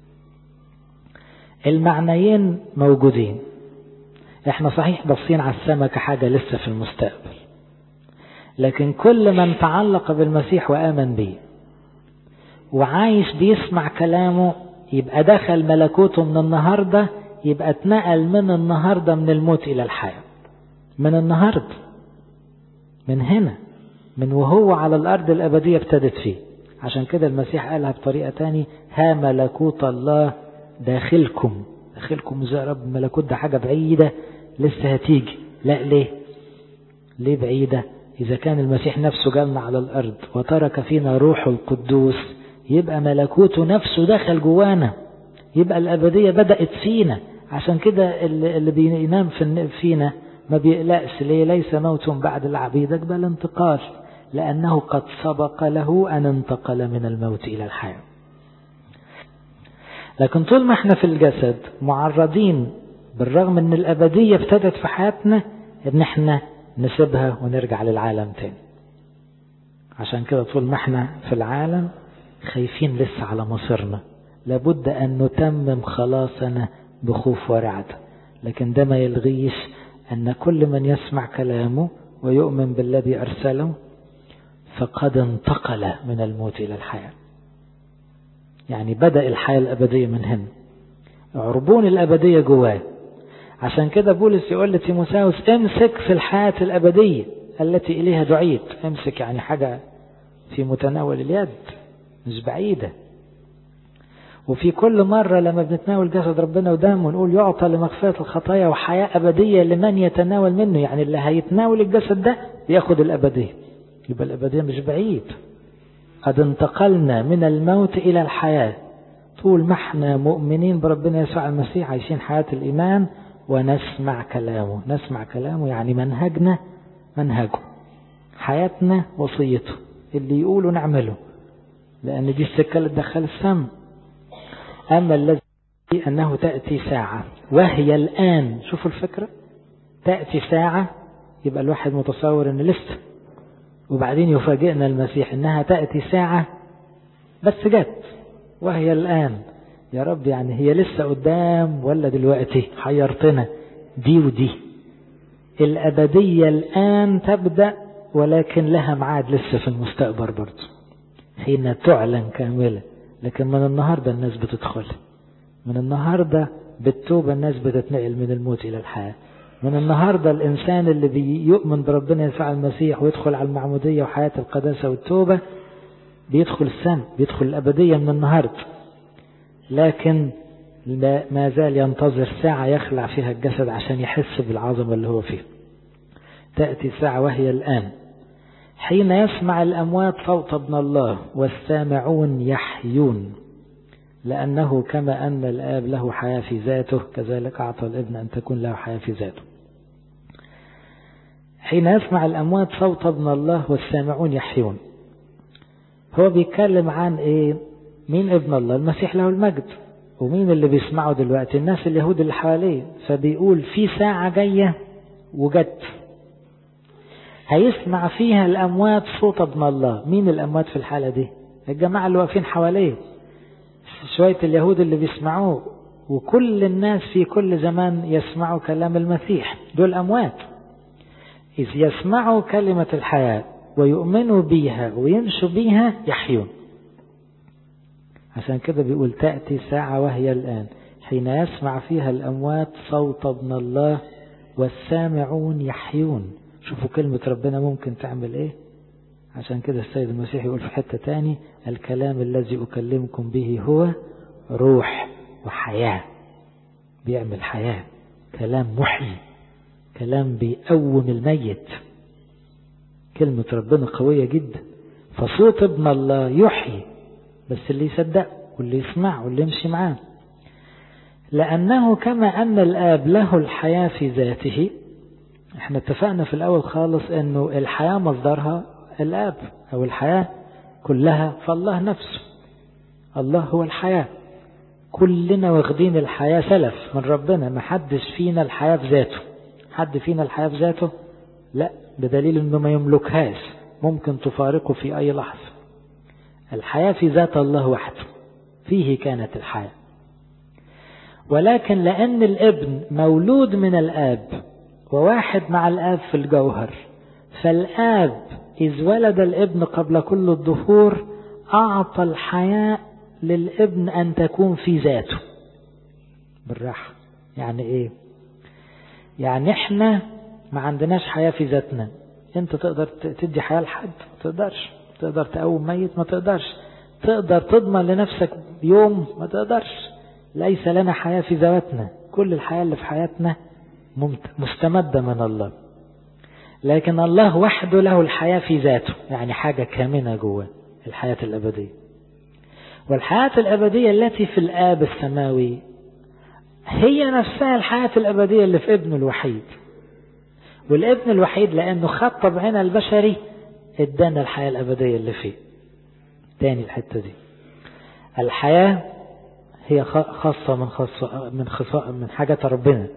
المعنيين موجودين. احنا صحيح بصين على السماء كحاجة لسه في المستقبل، لكن كل من تعلق بالمسيح وآمن به وعايش بيسمع كلامه يبقى دخل ملكوته من النهاردة، يبقى اتنقل من النهاردة من الموت إلى الحياة. من النهاردة، من هنا، من وهو على الأرض الأبدية ابتدت فيه. عشان كده المسيح قالها بطريقة تاني: ها ملكوت الله داخلكم. داخلكم ازاي يا رب؟ الملكوت ده حاجة بعيدة لسه هتيجي. لا، ليه بعيدة؟ إذا كان المسيح نفسه جالنا على الأرض وترك فينا روح القدوس، يبقى ملكوته نفسه دخل جوانا، يبقى الأبدية بدأت فينا. عشان كده اللي بينام فينا ما بيقلقش. ليه؟ ليس موت بعد العبيدك بل انتقال، لأنه قد سبق له أن انتقل من الموت إلى الحياة. لكن طول ما احنا في الجسد معرضين بالرغم ان الأبدية ابتدت في حياتنا ان احنا نسيبها ونرجع للعالم تاني. عشان كده طول ما احنا في العالم خايفين لسه على مصيرنا، لابد أن نتمم خلاصنا بخوف ورعد. لكن ده ما يلغيش أن كل من يسمع كلامه ويؤمن بالذي أرسله فقد انتقل من الموت إلى الحياة. يعني بدأ الحياة الأبدية من هنا، عربون الأبدية جواه. عشان كده بولس يقول لتيموثاوس امسك في الحياة الأبدية التي إليها دعيت. امسك يعني حاجة في متناول اليد، مش بعيدة. وفي كل مرة لما بنتناول جسد ربنا ودمه ونقول يعطى لمغفرة الخطايا وحياة أبدية لمن يتناول منه، يعني اللي هيتناول الجسد ده ياخد الأبدية. يبقى الأبدية مش بعيد. قد انتقلنا من الموت إلى الحياة طول ما احنا مؤمنين بربنا يسوع المسيح، عايشين حياة الإيمان ونسمع كلامه. نسمع كلامه يعني منهجنا منهجه، حياتنا وصيته، اللي يقوله نعمله، لأن دي السكة اللي تدخل السم. أما الذي أنه تأتي ساعة وهي الآن. شوفوا الفكرة، تأتي ساعة، يبقى الواحد متصور أن لسه، وبعدين يفاجئنا المسيح أنها تأتي ساعة بس جت وهي الآن. يا رب يعني هي لسه قدام ولا دلوقتي؟ حيرتنا دي ودي. الأبدية الآن تبدأ، ولكن لها معاد لسه في المستقبل برضه حين تعلن كاملة. لكن من النهاردة الناس بتدخل، من النهاردة بالتوبة الناس بتتنقل من الموت إلى الحياة. من النهاردة الإنسان اللي بيؤمن بربنا يسوع المسيح ويدخل على المعمودية وحياة القداسة والتوبة بيدخل السماء، بيدخل الأبدية من النهاردة. لكن ما زال ينتظر ساعة يخلع فيها الجسد عشان يحس بالعظمة اللي هو فيه. تأتي ساعة وهي الآن حين يسمع الأموات صوت ابن الله والسامعون يحيون، لأنه كما أن الآب له حياة في ذاته كذلك أعطى الابن أن تكون له حياة في ذاته. حين يسمع الأموات صوت ابن الله والسامعون يحيون. هو بيتكلم عن إيه؟ مين ابن الله؟ المسيح له المجد. ومين اللي بيسمعه دلوقتي؟ الناس اليهود اللي حواليه. فبيقول في ساعة جاية وجت هيسمع فيها الأموات صوت ابن الله. مين الأموات في الحالة دي؟ الجماعة اللي واقفين حواليه، شوية اليهود اللي بيسمعوه، وكل الناس في كل زمان يسمعوا كلام المسيح، دول أموات. إذ يسمعوا كلمة الحياة ويؤمنوا بيها ويمشوا بيها يحيون. عشان كده بيقول تأتي ساعة وهي الآن حين يسمع فيها الأموات صوت ابن الله والسامعون يحيون. شوفوا كلمة ربنا ممكن تعمل إيه. عشان كده السيد المسيح يقول في حتة تاني الكلام الذي أكلمكم به هو روح وحياة. بيعمل حياة، كلام محيي، كلام بيقوم الميت. كلمة ربنا قوية جدا. فصوت ابن الله يحيي، بس اللي يصدق واللي يسمع واللي يمشي معاه. لأنه كما أن الآب له الحياة في ذاته. احنا اتفقنا في الأول خالص أنه الحياة مصدرها الآب، أو الحياة كلها فالله نفسه. الله هو الحياة، كلنا واخدين الحياة سلف من ربنا. ما حدش فينا الحياة في ذاته. حد فينا الحياة في ذاته؟ لا، بدليل أنه ما يملكهاش، ممكن تفارقه في أي لحظة. الحياة في ذات الله وحده، فيه كانت الحياة. ولكن لأن الابن مولود من الآب وواحد مع الآب في الجوهر، فالآب إذ ولد الابن قبل كل الظهور أعطى الحياة للابن أن تكون في ذاته. بالراحة، يعني إيه؟ يعني إحنا ما عندناش حياة في ذاتنا. أنت تقدر تدي حياة لحد؟ ما تقدرش. تقدر تقوم ميت؟ ما تقدرش. تقدر تضمن لنفسك يوم؟ ما تقدرش. ليس لنا حياة في ذواتنا. كل الحياة اللي في حياتنا مستمدة من الله. لكن الله وحده له الحياة في ذاته، يعني حاجة كامنة جوه الحياة الأبدية. والحياة الأبدية التي في الآب السماوي هي نفسها الحياة الأبدية اللي في ابنه الوحيد. والابن الوحيد لأنه خد طبعنا البشري ادانا الحياة الأبدية اللي فيه. تاني الحتة دي، الحياة هي خاصة من حاجات ربنا،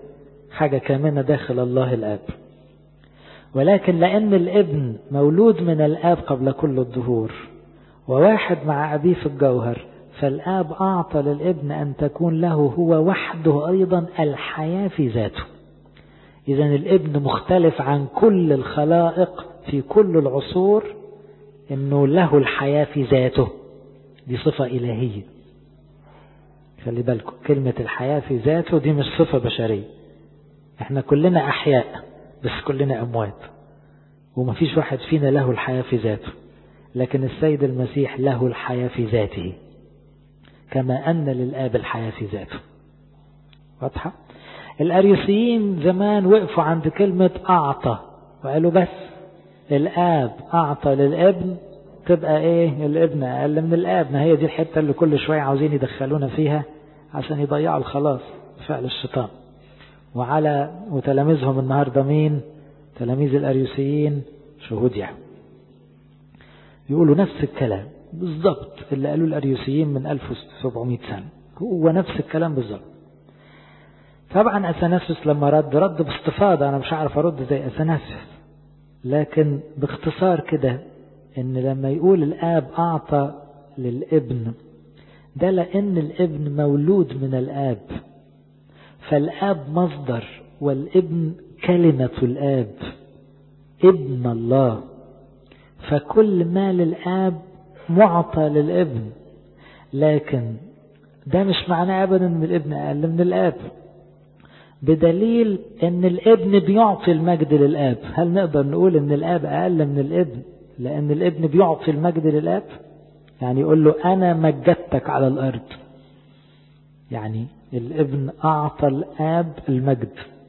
حاجة كامنة داخل الله الآب. ولكن لأن الابن مولود من الآب قبل كل الدهور وواحد مع أبيه في الجوهر، فالآب أعطى للابن أن تكون له هو وحده أيضا الحياة في ذاته. إذن الابن مختلف عن كل الخلائق في كل العصور، إنه له الحياة في ذاته، دي صفة إلهية. خلي بالكم كلمة الحياة في ذاته دي مش صفة بشرية. احنا كلنا أحياء بس كلنا أموات، ومفيش واحد فينا له الحياة في ذاته، لكن السيد المسيح له الحياة في ذاته كما أن للآب الحياة في ذاته. واضحة؟ الأريوسيين زمان وقفوا عند كلمة أعطى وقالوا بس الآب أعطى للابن تبقى إيه؟ الابن أقل من الآب. ما هي دي الحتة اللي كل شوية عاوزين يدخلونا فيها عشان يضيعوا الخلاص، فعل الشيطان. وتلاميذهم النهاردة مين؟ تلاميذ الأريوسيين شهود يهوه، يقولوا نفس الكلام بالضبط اللي قالوا الأريوسيين من 1700 سنة، هو نفس الكلام بالضبط. طبعا أثناسيوس لما رد باستفاضة، أنا مش عارف أرد زي أثناسيوس، لكن باختصار كده إن لما يقول الآب أعطى للابن، ده لأن الابن مولود من الآب، فالآب مصدر والابن كلمة الآب، ابن الله، فكل ما للآب معطى للابن. لكن ده مش معناه أبدا أن الابن أقل من الآب، بدليل أن الابن بيعطي المجد للآب. هل نقدر نقول أن الآب أقل من الابن لأن الابن بيعطي المجد للآب؟ يعني يقول له أنا مجدتك على الأرض، يعني الابن أعطى الآب المجد.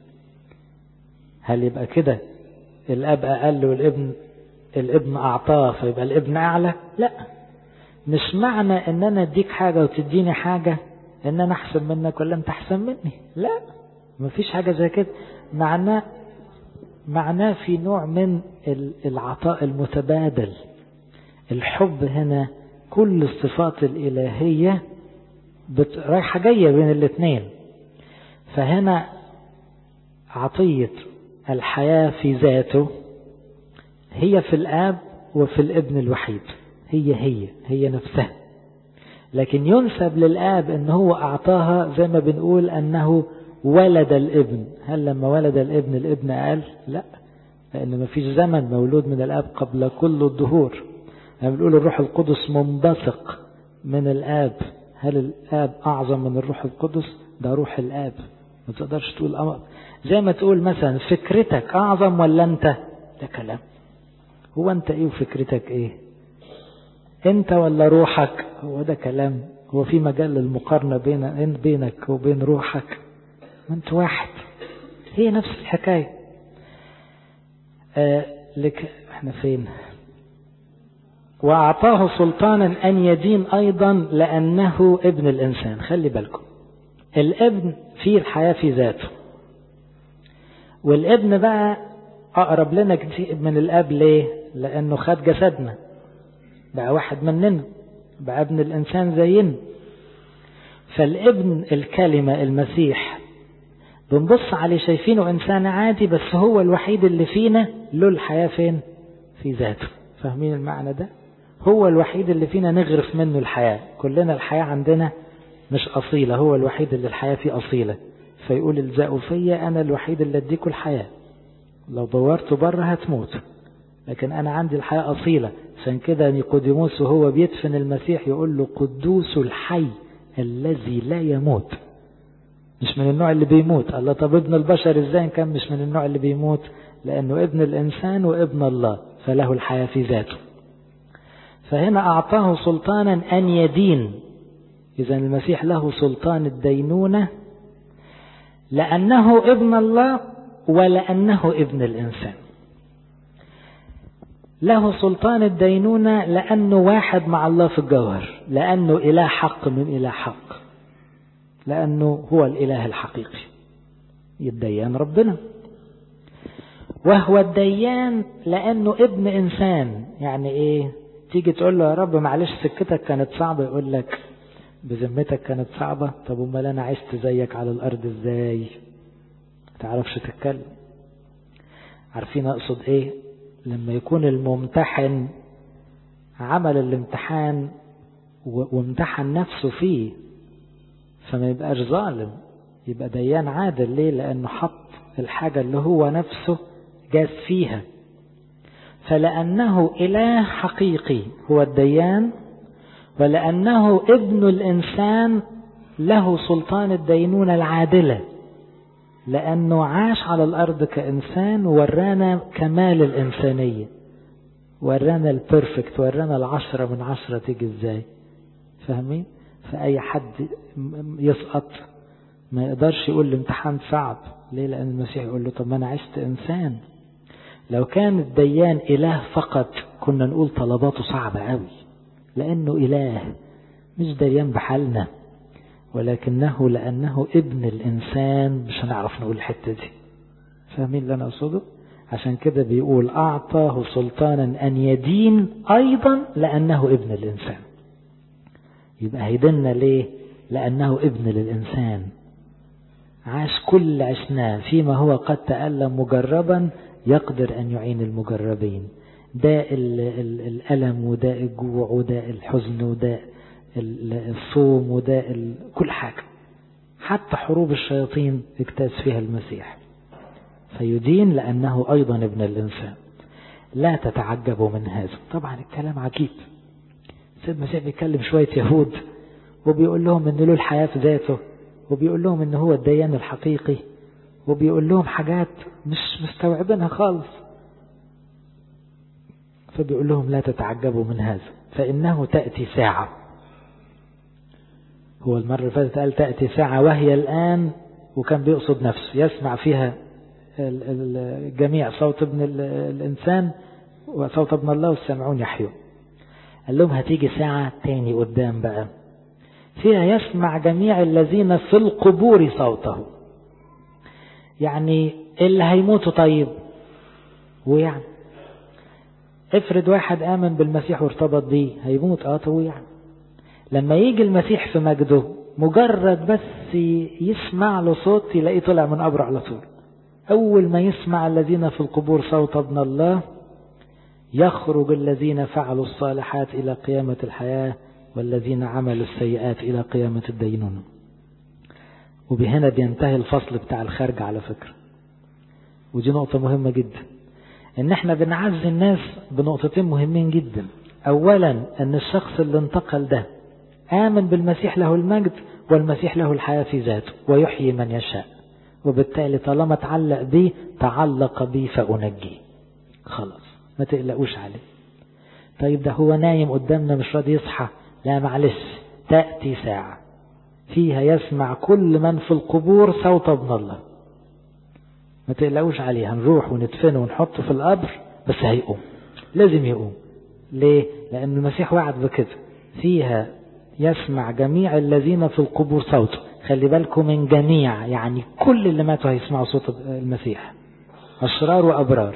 هل يبقى كده الآب أقل والابن أعطاه فيبقى الابن أعلى؟ لا، مش معنى أن أنا أديك حاجة وتديني حاجة أن أنا أحسن منك ولا أنت أحسن مني، لا، مفيش حاجة زي كده. معناه في نوع من العطاء المتبادل. الحب هنا كل الصفات الإلهية رايحة جاية بين الاثنين. فهنا عطية الحياة في ذاته هي في الآب وفي الابن الوحيد، هي نفسها، لكن ينسب للآب أنه هو أعطاها زي ما بنقول أنه ولد الابن. هل لما ولد الابن أقل؟ لا، لأن ما فيش زمن مولود من الآب قبل كل الدهور. لما بنقول الروح القدس منبثق من الآب، هل الآب أعظم من الروح القدس؟ ده روح الآب، ما تقدرش تقول زي ما تقول مثلا فكرتك أعظم ولا أنت؟ ده كلام. هو أنت إيه وفكرتك إيه؟ أنت ولا روحك؟ هو ده كلام. هو في مجال للمقارنة بينك وبين روحك؟ ما أنت واحد. هي نفس الحكاية. احنا فين؟ وأعطاه سلطانا أن يدين أيضا لأنه ابن الإنسان. خلي بالكم الابن فيه الحياة في ذاته، والابن بقى أقرب لنا كتير من الأب. ليه؟ لأنه خد جسدنا، بقى واحد مننا، بقى ابن الإنسان زينا. فالابن الكلمة المسيح بنبص عليه شايفينه إنسان عادي، بس هو الوحيد اللي فينا له الحياة فين؟ في ذاته. فاهمين المعنى ده؟ هو الوحيد اللي فينا نغرف منه الحياة. كلنا الحياة عندنا مش أصيلة، هو الوحيد اللي الحياة فيه أصيلة. فيقول الزقوا فيا، أنا الوحيد اللي أديكوا الحياة، لو دورتوا بره هتموت، لكن أنا عندي الحياة أصيلة. عشان كده نيقوديموس وهو بيدفن المسيح يقول له قدوس الحي الذي لا يموت. مش من النوع اللي بيموت. الله، طب ابن البشر ازاي كان مش من النوع اللي بيموت؟ لأنه ابن الإنسان وابن الله، فله الحياة في ذاته. فهنا أعطاه سلطانا أن يدين. إذن المسيح له سلطان الدينونة لأنه ابن الله ولأنه ابن الإنسان. له سلطان الدينونة لأنه واحد مع الله في الجوهر، لأنه إله حق من إله حق، لأنه هو الإله الحقيقي يديان ربنا. وهو الديان لأنه ابن إنسان. يعني إيه؟ تيجي تقول له يا رب معلش سكتك كانت صعبة، يقول لك بذمتك كانت صعبة؟ طب امال أنا عشت زيك على الأرض إزاي؟ تعرفش تتكلم. عارفين أقصد إيه؟ لما يكون الممتحن عمل الامتحان وامتحن نفسه فيه، فما يبقاش ظالم، يبقى ديان عادل. ليه؟ لأنه حط الحاجة اللي هو نفسه جاز فيها. فلأنه إله حقيقي هو الديان، ولأنه ابن الإنسان له سلطان الدينونة العادلة، لأنه عاش على الأرض كإنسان وورانا كمال الإنسانية، ورانا البرفكت، ورانا 10/10 تيجي إزاي. فاهمين؟ فأي حد يسقط ما يقدرش يقول الامتحان صعب. ليه؟ لأن المسيح يقول له طب ما أنا عشت إنسان. لو كان الديان إله فقط كنا نقول طلباته صعبة قوي، لأنه إله مش ديان بحالنا، ولكنه لأنه ابن الإنسان مش هنعرف نقول الحتة دي. فاهمين اللي أنا أقصده؟ عشان كده بيقول أعطاه سلطانا أن يدين أيضا لأنه ابن الإنسان. يبقى هيدنا ليه؟ لأنه ابن للإنسان، عاش كل عشناه فيما هو قد تألم مجربا يقدر أن يعين المجربين. داء الألم وداء الجوع وداء الحزن وداء الصوم وداء كل حاجة، حتى حروب الشياطين اجتاز فيها المسيح. فيدين لأنه أيضا ابن الإنسان. لا تتعجبوا من هذا. طبعا الكلام عجيب. سيد المسيح بيتكلم شوية يهود وبيقول لهم إن له الحياة في ذاته، وبيقول لهم إن هو الديان الحقيقي، وبيقول لهم حاجات مش مستوعبينها خالص. فبيقول لهم لا تتعجبوا من هذا، فإنه تأتي ساعة. هو المرة اللي فاتت قال تأتي ساعة وهي الآن، وكان بيقصد نفسه يسمع فيها الجميع صوت ابن الإنسان وصوت ابن الله والسامعون يحيون. قال لهم هتيجي ساعة تاني قدام بقى فيها يسمع جميع الذين في القبور صوته. يعني اللي هيموتوا طيب، ويعني افرض واحد آمن بالمسيح وارتبط بيه هيموت. طب يعني لما يجي المسيح في مجده مجرد بس يسمع له صوت يلاقيه طلع من قبره على طول. أول ما يسمع الذين في القبور صوت ابن الله يخرج الذين فعلوا الصالحات إلى قيامة الحياة، والذين عملوا السيئات إلى قيامة الدينونة. وبهنا بينتهي الفصل بتاع الخارج على فكرة. ودي نقطة مهمة جدا، ان احنا بنعزي الناس بنقطتين مهمين جدا. اولا ان الشخص اللي انتقل ده آمن بالمسيح له المجد، والمسيح له الحياة في ذاته ويحيي من يشاء، وبالتالي طالما تعلق بيه تعلق بيه فأنجيه. خلاص ما تقلقوش عليه. طيب ده هو نايم قدامنا مش راضي يصحى، لا معلش، تأتي ساعة فيها يسمع كل من في القبور صوت ابن الله. ما تقلقوش عليه، هنروح وندفنه ونحطه في القبر، بس هيقوم، لازم يقوم. ليه؟ لأن المسيح وعد بكده، فيها يسمع جميع الذين في القبور صوته. خلي بالكم من جميع، يعني كل اللي ماتوا هيسمعوا صوت المسيح، أشرار وأبرار.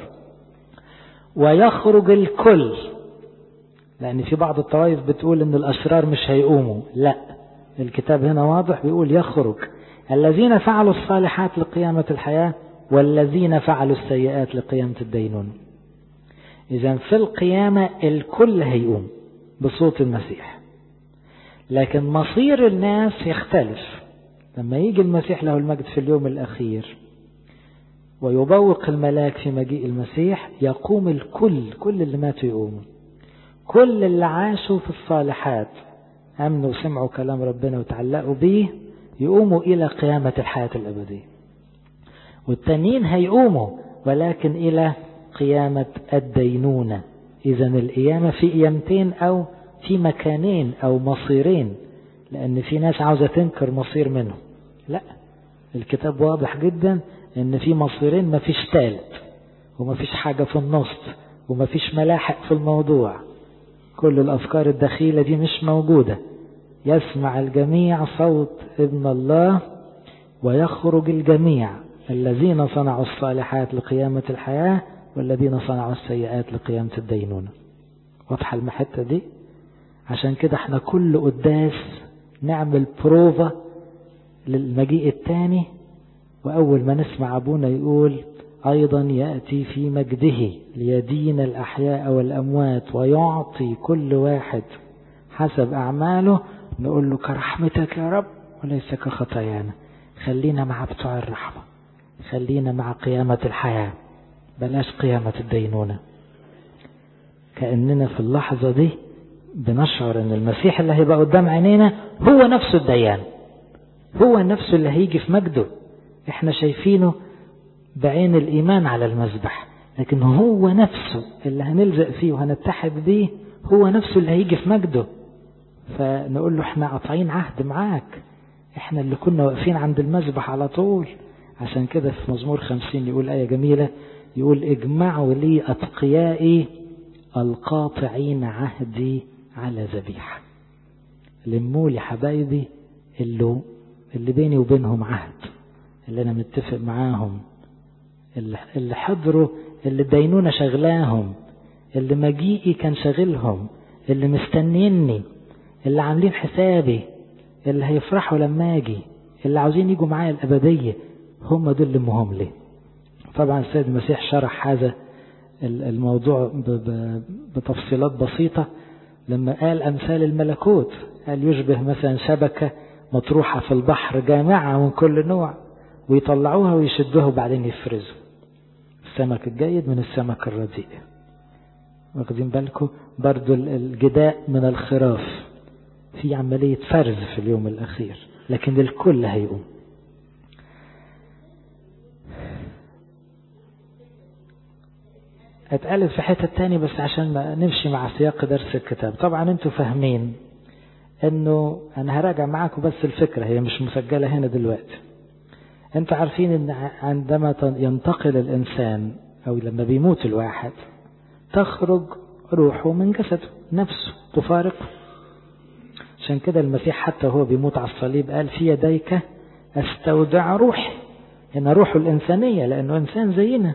ويخرج الكل، لأن في بعض الطوائف بتقول إن الأشرار مش هيقوموا. لا، الكتاب هنا واضح بيقول يخرج الذين فعلوا الصالحات لقيامة الحياة، والذين فعلوا السيئات لقيامة الدينون. إذن في القيامة الكل هيقوم بصوت المسيح، لكن مصير الناس يختلف. لما يجي المسيح له المجد في اليوم الأخير ويبوق الملاك في مجيء المسيح، يقوم الكل، كل اللي ماتوا يقوموا، كل اللي عاشوا في الصالحات أمنوا وسمعوا كلام ربنا وتعلقوا به يقوموا إلى قيامة الحياة الأبدية. والتانيين هيقوموا ولكن إلى قيامة الدينونة. إذن القيامة في قيامتين أو في مكانين أو مصيرين، لأن في ناس عاوزة تنكر مصير منهم. لا، الكتاب واضح جدا إن في مصيرين، ما فيش ثالث وما فيش حاجة في النص وما فيش ملاحق في الموضوع. كل الأفكار الدخيلة دي مش موجودة. يسمع الجميع صوت ابن الله ويخرج الجميع، الذين صنعوا الصالحات لقيامة الحياة، والذين صنعوا السيئات لقيامة الدينونة. واضحة المحطة دي؟ عشان كده احنا كل قداس نعمل بروفة للمجيء الثاني وأول ما نسمع أبونا يقول أيضا يأتي في مجده ليدين الأحياء والأموات ويعطي كل واحد حسب أعماله، نقول له كرحمتك يا رب وليس كخطايانا. خلينا مع بتوع الرحمة، خلينا مع قيامة الحياة، بلاش قيامة الدينونة. كأننا في اللحظة دي بنشعر أن المسيح اللي هيبقى قدام عينينا هو نفسه الديان، هو نفسه اللي هيجي في مجده. احنا شايفينه بعين الإيمان على المذبح، لكن هو نفسه اللي هنلزق فيه وهنتحد بيه، هو نفسه اللي هيجي في مجده. فنقول له احنا قاطعين عهد معاك، احنا اللي كنا واقفين عند المذبح على طول. عشان كده في مزمور 50 يقول آية جميلة، يقول اجمعوا لي أتقيائي القاطعين عهدي على ذبيحة. لموا لي حبايبي اللي بيني وبينهم عهد، اللي أنا متفق معاهم، اللي حضروا، اللي دينونا شغلاهم، اللي مجيئي كان شغلهم، اللي مستنيني، اللي عاملين حسابي، اللي هيفرحوا لما اجي، اللي عاوزين يجوا معايا الأبدية، هم دول اللي مهم لي. طبعا السيد المسيح شرح هذا الموضوع بتفصيلات بسيطة لما قال أمثال الملكوت. قال يشبه مثلا شبكة مطروحة في البحر جامعة من كل نوع، ويطلعوها ويشدوها وبعدين يفرزوا السمك الجيد من السمك الرديء. واخدين بالكم؟ برضو الجداء من الخراف، في عملية فرز في اليوم الأخير، لكن الكل هيقوم. اتقالت في حتة تاني بس عشان ما نمشي مع سياق درس الكتاب. طبعا انتوا فاهمين انه انا هراجع معاكم بس الفكرة هي مش مسجلة هنا دلوقتي. انتوا عارفين ان عندما ينتقل الانسان او لما بيموت الواحد تخرج روحه من جسده، نفسه تفارقه. عشان كده المسيح حتى هو بيموت على الصليب قال في يديك استودع روحي، هنا روحه الإنسانية لأنه إنسان زينا.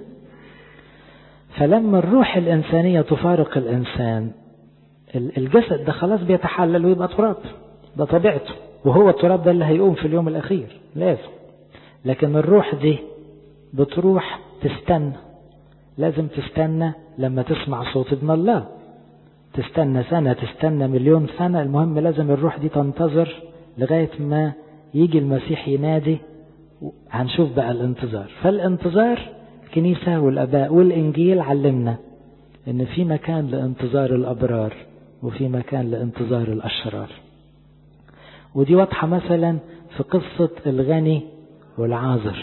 فلما الروح الإنسانية تفارق الإنسان، الجسد ده خلاص بيتحلل ويبقى تراب، ده طبيعته، وهو التراب ده اللي هيقوم في اليوم الأخير لازم. لكن الروح دي بتروح تستنى، لازم تستنى لما تسمع صوت ابن الله، تستنى سنة، تستنى مليون سنة، المهم لازم الروح دي تنتظر لغاية ما يجي المسيح ينادي. هنشوف بقى الانتظار. فالانتظار الكنيسة والأباء والإنجيل علمنا إن في مكان لانتظار الأبرار وفي مكان لانتظار الأشرار. ودي واضحة مثلا في قصة الغني والعازر.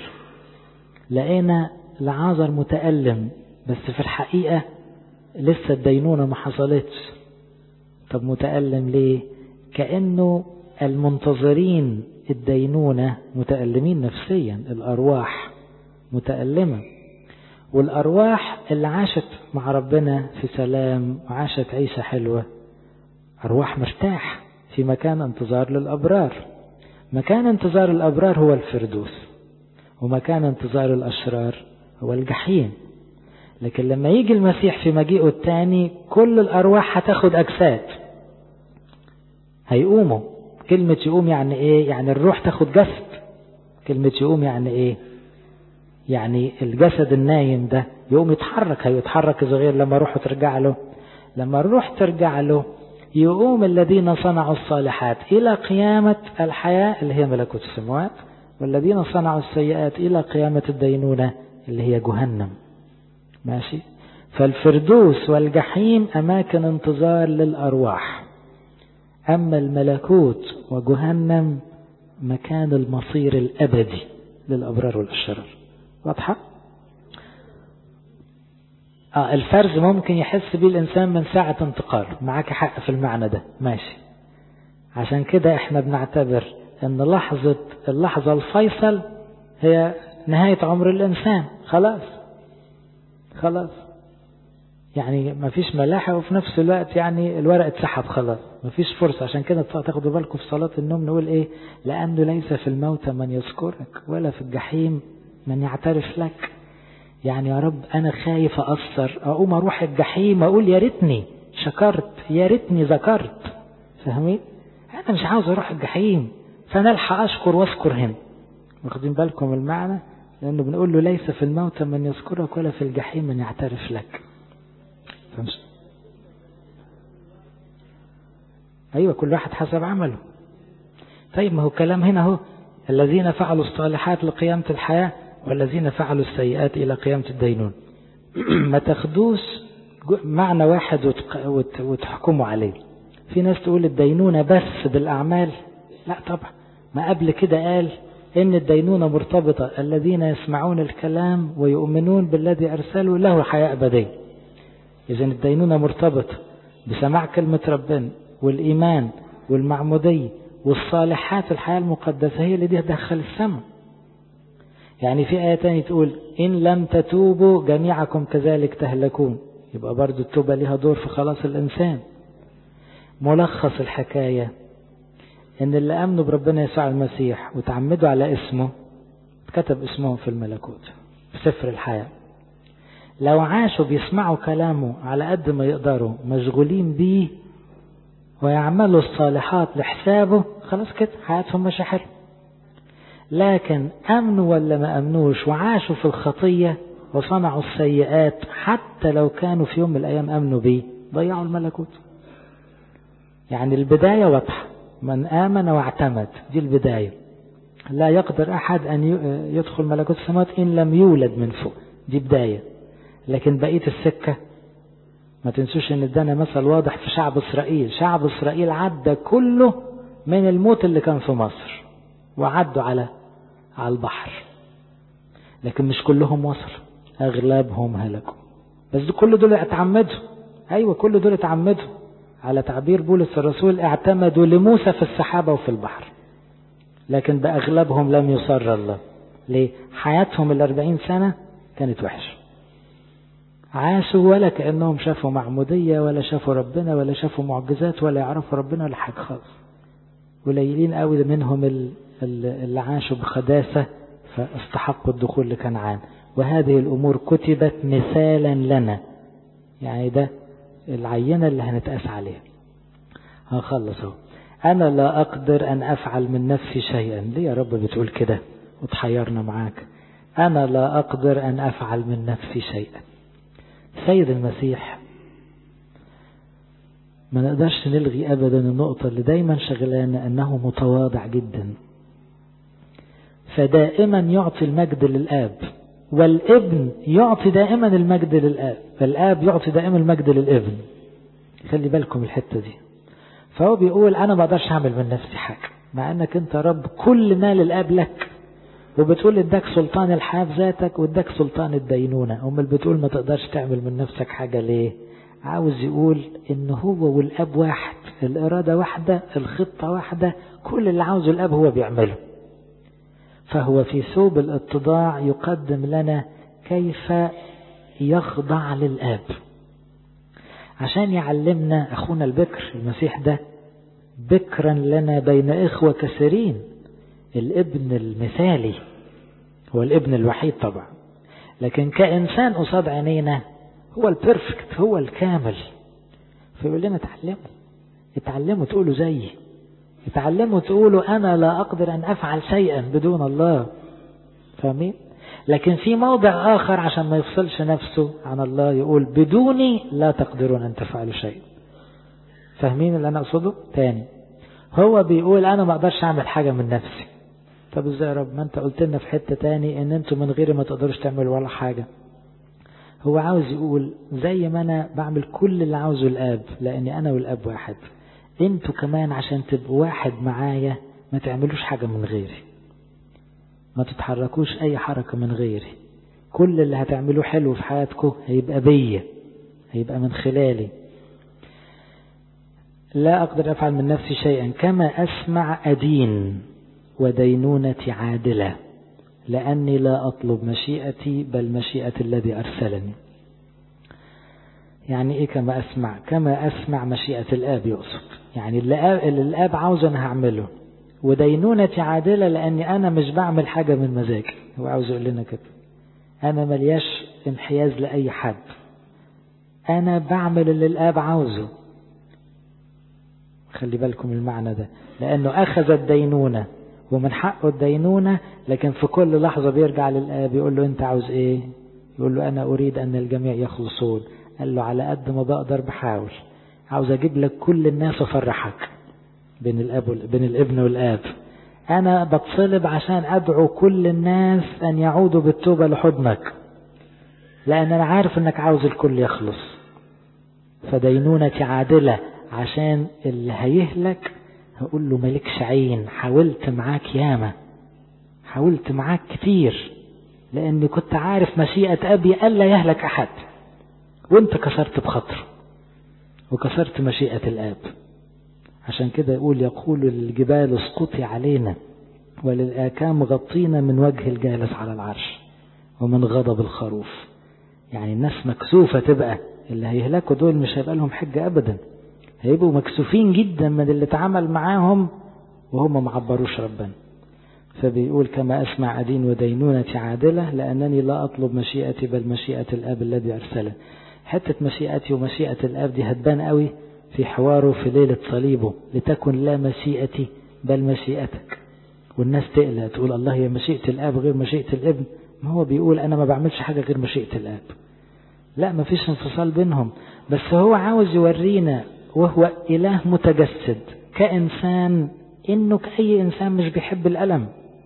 لقينا العازر متألم بس في الحقيقة لسه الدينونة ما حصلتش. طب متألم ليه؟ كأنه المنتظرين الدينونة متألمين نفسيا، الأرواح متألمة. والأرواح اللي عاشت مع ربنا في سلام وعاشت عيشة حلوة أرواح مرتاح في مكان انتظار للأبرار. مكان انتظار الأبرار هو الفردوس، ومكان انتظار الأشرار هو الجحيم. لكن لما يجي المسيح في مجيئه الثاني كل الأرواح هتاخد أجساد، هيقوموا. كلمة يقوم يعني إيه؟ يعني الروح تاخد جسد. كلمة يقوم يعني إيه؟ يعني الجسد النايم ده يقوم يتحرك. هيتحرك إذا غير لما روحه ترجع له. لما الروح ترجع له يقوم الذين صنعوا الصالحات إلى قيامة الحياة اللي هي ملكوت السماوات، والذين صنعوا السيئات إلى قيامة الدينونة اللي هي جهنم. ماشي؟ فالفردوس والجحيم أماكن انتظار للأرواح، أما الملكوت وجهنم مكان المصير الأبدي للأبرار والأشرار. واضحة؟ الفرز ممكن يحس به الإنسان من ساعة انتقاله، معاك حق في المعنى ده، ماشي. عشان كده احنا بنعتبر ان اللحظة الفيصل هي نهاية عمر الإنسان. خلاص يعني ما فيش ملاحة، وفي نفس الوقت يعني الورق اتسحب خلاص، ما فيش فرصة. عشان كده تاخدوا بالكم في صلاة النوم نقول ايه؟ لأنه ليس في الموت من يذكرك ولا في الجحيم من يعترف لك. يعني يا رب أنا خايف أقصر، أقوم أروح الجحيم أقول يا ريتني شكرت، يا ريتني ذكرت. فاهمين؟ أنا مش عاوز أروح الجحيم، فأنا ألحق أشكر وأذكر هنا. واخدين بالكم المعنى؟ لأنه بنقول له ليس في الموت من يذكرك ولا في الجحيم من يعترف لك. فمش أيوة كل واحد حسب عمله. طيب ما هو كلام هنا هو الذين فعلوا الصالحات لقيامة الحياة والذين فعلوا السيئات إلى قيامة الدينون. ما تاخدوش معنى واحد وتحكموا عليه. في ناس تقول الدينونة بس بالأعمال، لا طبعا، ما قبل كده قال إن الدينونة مرتبطة الذين يسمعون الكلام ويؤمنون بالذي أرسله له حياة أبدية. إذن الدينونة مرتبطة بسماع كلمة ربنا والإيمان والمعمودية والصالحات، الحياة المقدسة هي اللي دي دخل السماء. يعني في آية تانية تقول إن لم تتوبوا جميعكم كذلك تهلكون، يبقى برضو التوبة لها دور في خلاص الإنسان. ملخص الحكاية إن اللي آمنوا بربنا يسوع المسيح وتعمدوا على اسمه كتب اسمهم في الملكوت في سفر الحياة. لو عاشوا بيسمعوا كلامه على قد ما يقدروا مشغولين بيه ويعملوا الصالحات لحسابه، خلاص كده حياتهم ماشية حلو. لكن أمنوا ولا ما أمنوش وعاشوا في الخطية وصنعوا السيئات، حتى لو كانوا في يوم من الأيام أمنوا بيه، ضيعوا الملكوت. يعني البداية واضحة، من آمن واعتمد، دي البداية. لا يقدر أحد أن يدخل ملكوت السماوات إن لم يولد من فوق، دي بداية. لكن بقية السكة ما تنسوش ان ادانا مثل واضح في شعب اسرائيل. شعب اسرائيل عدى كله من الموت اللي كان في مصر وعدوا على البحر، لكن مش كلهم وصلوا، اغلبهم هلكوا. بس كل دول اتعمدوا. ايوه كل دول اتعمدوا، على تعبير بولس الرسول اعتمدوا لموسى في السحابة وفي البحر، لكن باغلبهم لم يصر الله. ليه؟ حياتهم 40 سنة كانت وحشة، عاشوا ولا كأنهم شافوا معمودية ولا شافوا ربنا ولا شافوا معجزات ولا يعرفوا ربنا ولا حاجة خالص. قليلين قوي منهم اللي عاشوا بخداسة فاستحقوا الدخول لكنعان. وهذه الأمور كتبت مثالا لنا، يعني ده العينة اللي هنتقاس عليها. هنخلص اهو. أنا لا أقدر أن أفعل من نفسي شيئا. ليه يا رب بتقول كده وتحيرنا معاك؟ أنا لا أقدر أن أفعل من نفسي شيئا. سيد المسيح ما نقدرش نلغي أبدا النقطة اللي دايما شغلانا، أنه متواضع جدا، فدائما يعطي المجد للآب، والابن يعطي دائما المجد للآب، فالآب يعطي دائما المجد للابن. خلي بالكم الحتة دي. فهو بيقول أنا ما أقدرش أعمل من نفسي حاجة، مع أنك أنت رب كل ما للآب لك، وبتقول اداك سلطان الحياة في ذاتك واداك سلطان الدينونة. أمال بتقول ما تقدرش تعمل من نفسك حاجة ليه؟ عاوز يقول إن هو والأب واحد، الإرادة واحدة، الخطة واحدة، كل اللي عاوزه الأب هو بيعمله. فهو في ثوب الاتضاع يقدم لنا كيف يخضع للآب، عشان يعلمنا. أخونا البكر المسيح ده بكرا لنا بين إخوة كثيرين، الابن المثالي هو الابن الوحيد طبعا، لكن كإنسان قصاد عينينا هو البرفكت، هو الكامل. فيقول لنا اتعلموا تقولوا زيي، اتعلموا تقولوا أنا لا أقدر أن أفعل شيئا بدون الله. فاهمين؟ لكن في موضع آخر عشان ما يفصلش نفسه عن الله يقول بدوني لا تقدرون أن تفعلوا شيء. فاهمين اللي أنا أقصده؟ تاني هو بيقول أنا ما أقدرش أعمل حاجة من نفسي. طب ازاي يا رب؟ ما انت قلت لنا في حتة تاني ان انتوا من غيري ما تقدروش تعملوا ولا حاجة. هو عاوز يقول زي ما انا بعمل كل اللي عاوزه الاب، لاني انا والاب واحد، انتوا كمان عشان تبقوا واحد معايا ما تعملوش حاجة من غيري، ما تتحركوش اي حركة من غيري. كل اللي هتعملوه حلو في حياتكم هيبقى بيا، هيبقى من خلالي. لا اقدر افعل من نفسي شيئا، كما اسمع ادين ودينونتي عادلة، لأني لا أطلب مشيئتي بل مشيئة الذي أرسلني. يعني إيه كما أسمع؟ كما أسمع مشيئة الآب يقصد، يعني اللي الآب عاوز أنا هعمله. ودينونتي عادلة لأني أنا مش بعمل حاجة من مزاجي. هو عاوز يقول لنا كده، أنا ملياش انحياز لأي حد، أنا بعمل اللي الآب عاوزه. خلي بالكم المعنى ده، لأنه أخذ الدينونة ومن حقه الدينونة، لكن في كل لحظة بيرجع للآب يقول له أنت عاوز إيه؟ يقول له أنا أريد أن الجميع يخلصون. قال له على قد ما بقدر بحاول، عاوز أجيب لك كل الناس وأفرحك بين الابن والآب. أنا بتصلب عشان أدعو كل الناس أن يعودوا بالتوبة لحضنك، لأن أنا عارف أنك عاوز الكل يخلص. فدينونتي عادلة، عشان اللي هيهلك هقول له مالكش عين، حاولت معاك ياما، حاولت معاك كتير، لأني كنت عارف مشيئة أبي ألا يهلك أحد، وانت كسرت بخاطره وكسرت مشيئة الآب. عشان كده يقول للجبال اسقطي علينا وللآكام غطينا من وجه الجالس على العرش ومن غضب الخروف. يعني الناس مكسوفة تبقى، اللي هيهلكوا دول مش هيبقى لهم حجة أبدا، هيبقوا مكسوفين جدا من اللي اتعامل معاهم وهم معبروش ربنا. فبيقول كما أسمع أدين ودينونتي عادلة، لأنني لا أطلب مشيئتي بل مشيئة الآب الذي أرسله. حتة مشيئتي ومشيئة الآب دي هتبان قوي في حواره في ليلة صليبه، لتكن لا مشيئتي بل مشيئتك. والناس تقلق تقول الله هي مشيئة الآب غير مشيئة الابن؟ ما هو بيقول أنا ما بعملش حاجة غير مشيئة الآب. لا، ما فيش انفصال بينهم، بس هو عاوز يورينا وهو إله متجسد كإنسان إنه كأي إنسان مش بيحب الألم،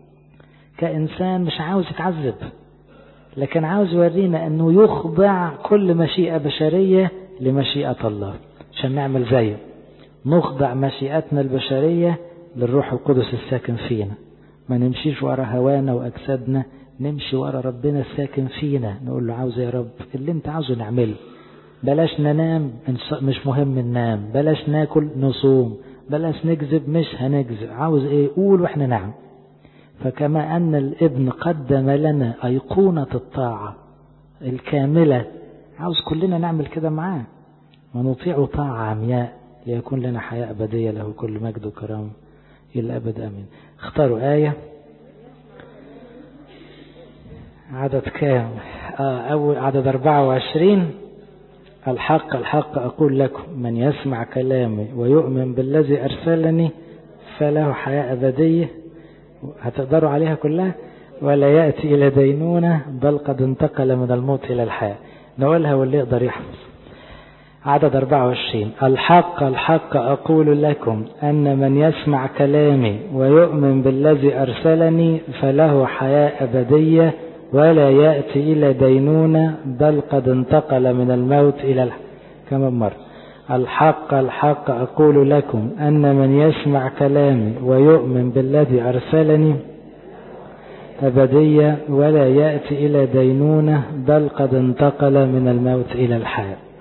كإنسان مش عاوز يتعذب، لكن عاوز يورينا أنه يخضع كل مشيئة بشرية لمشيئة الله عشان نعمل زيه. نخضع مشيئتنا البشرية للروح القدس الساكن فينا، ما نمشيش ورا هوانا وأجسادنا، نمشي ورا ربنا الساكن فينا. نقول له عاوز يا رب اللي انت عاوزه نعمله، بلاش ننام مش مهم ننام، بلاش ناكل نصوم، بلاش نكذب مش هنكذب، عاوز ايه قول واحنا نعم. فكما أن الابن قدم لنا أيقونة الطاعة الكاملة، عاوز كلنا نعمل كده معاه ونطيع طاعة عمياء ليكون لنا حياة أبدية، له كل مجد وكرام إلى الأبد آمين. اختاروا آية عدد كام؟ أول عدد 24. الحق الحق أقول لكم من يسمع كلامي ويؤمن بالذي أرسلني فله حياة أبدية. هتقدروا عليها كلها؟ ولا يأتي إلى دينونة بل قد انتقل من الموت إلى الحياة. نقولها واللي يقدر يحفظ. عدد 24. الحق الحق أقول لكم أن من يسمع كلامي ويؤمن بالذي أرسلني فله حياة أبدية ولا يأتي إلى دينونة بل قد انتقل من الموت إلى الحياة. كمان مرة. الحق الحق أقول لكم أن من يسمع كلامي ويؤمن بالذي أرسلني أبدية ولا يأتي إلى دينونة بل قد انتقل من الموت إلى الحياة.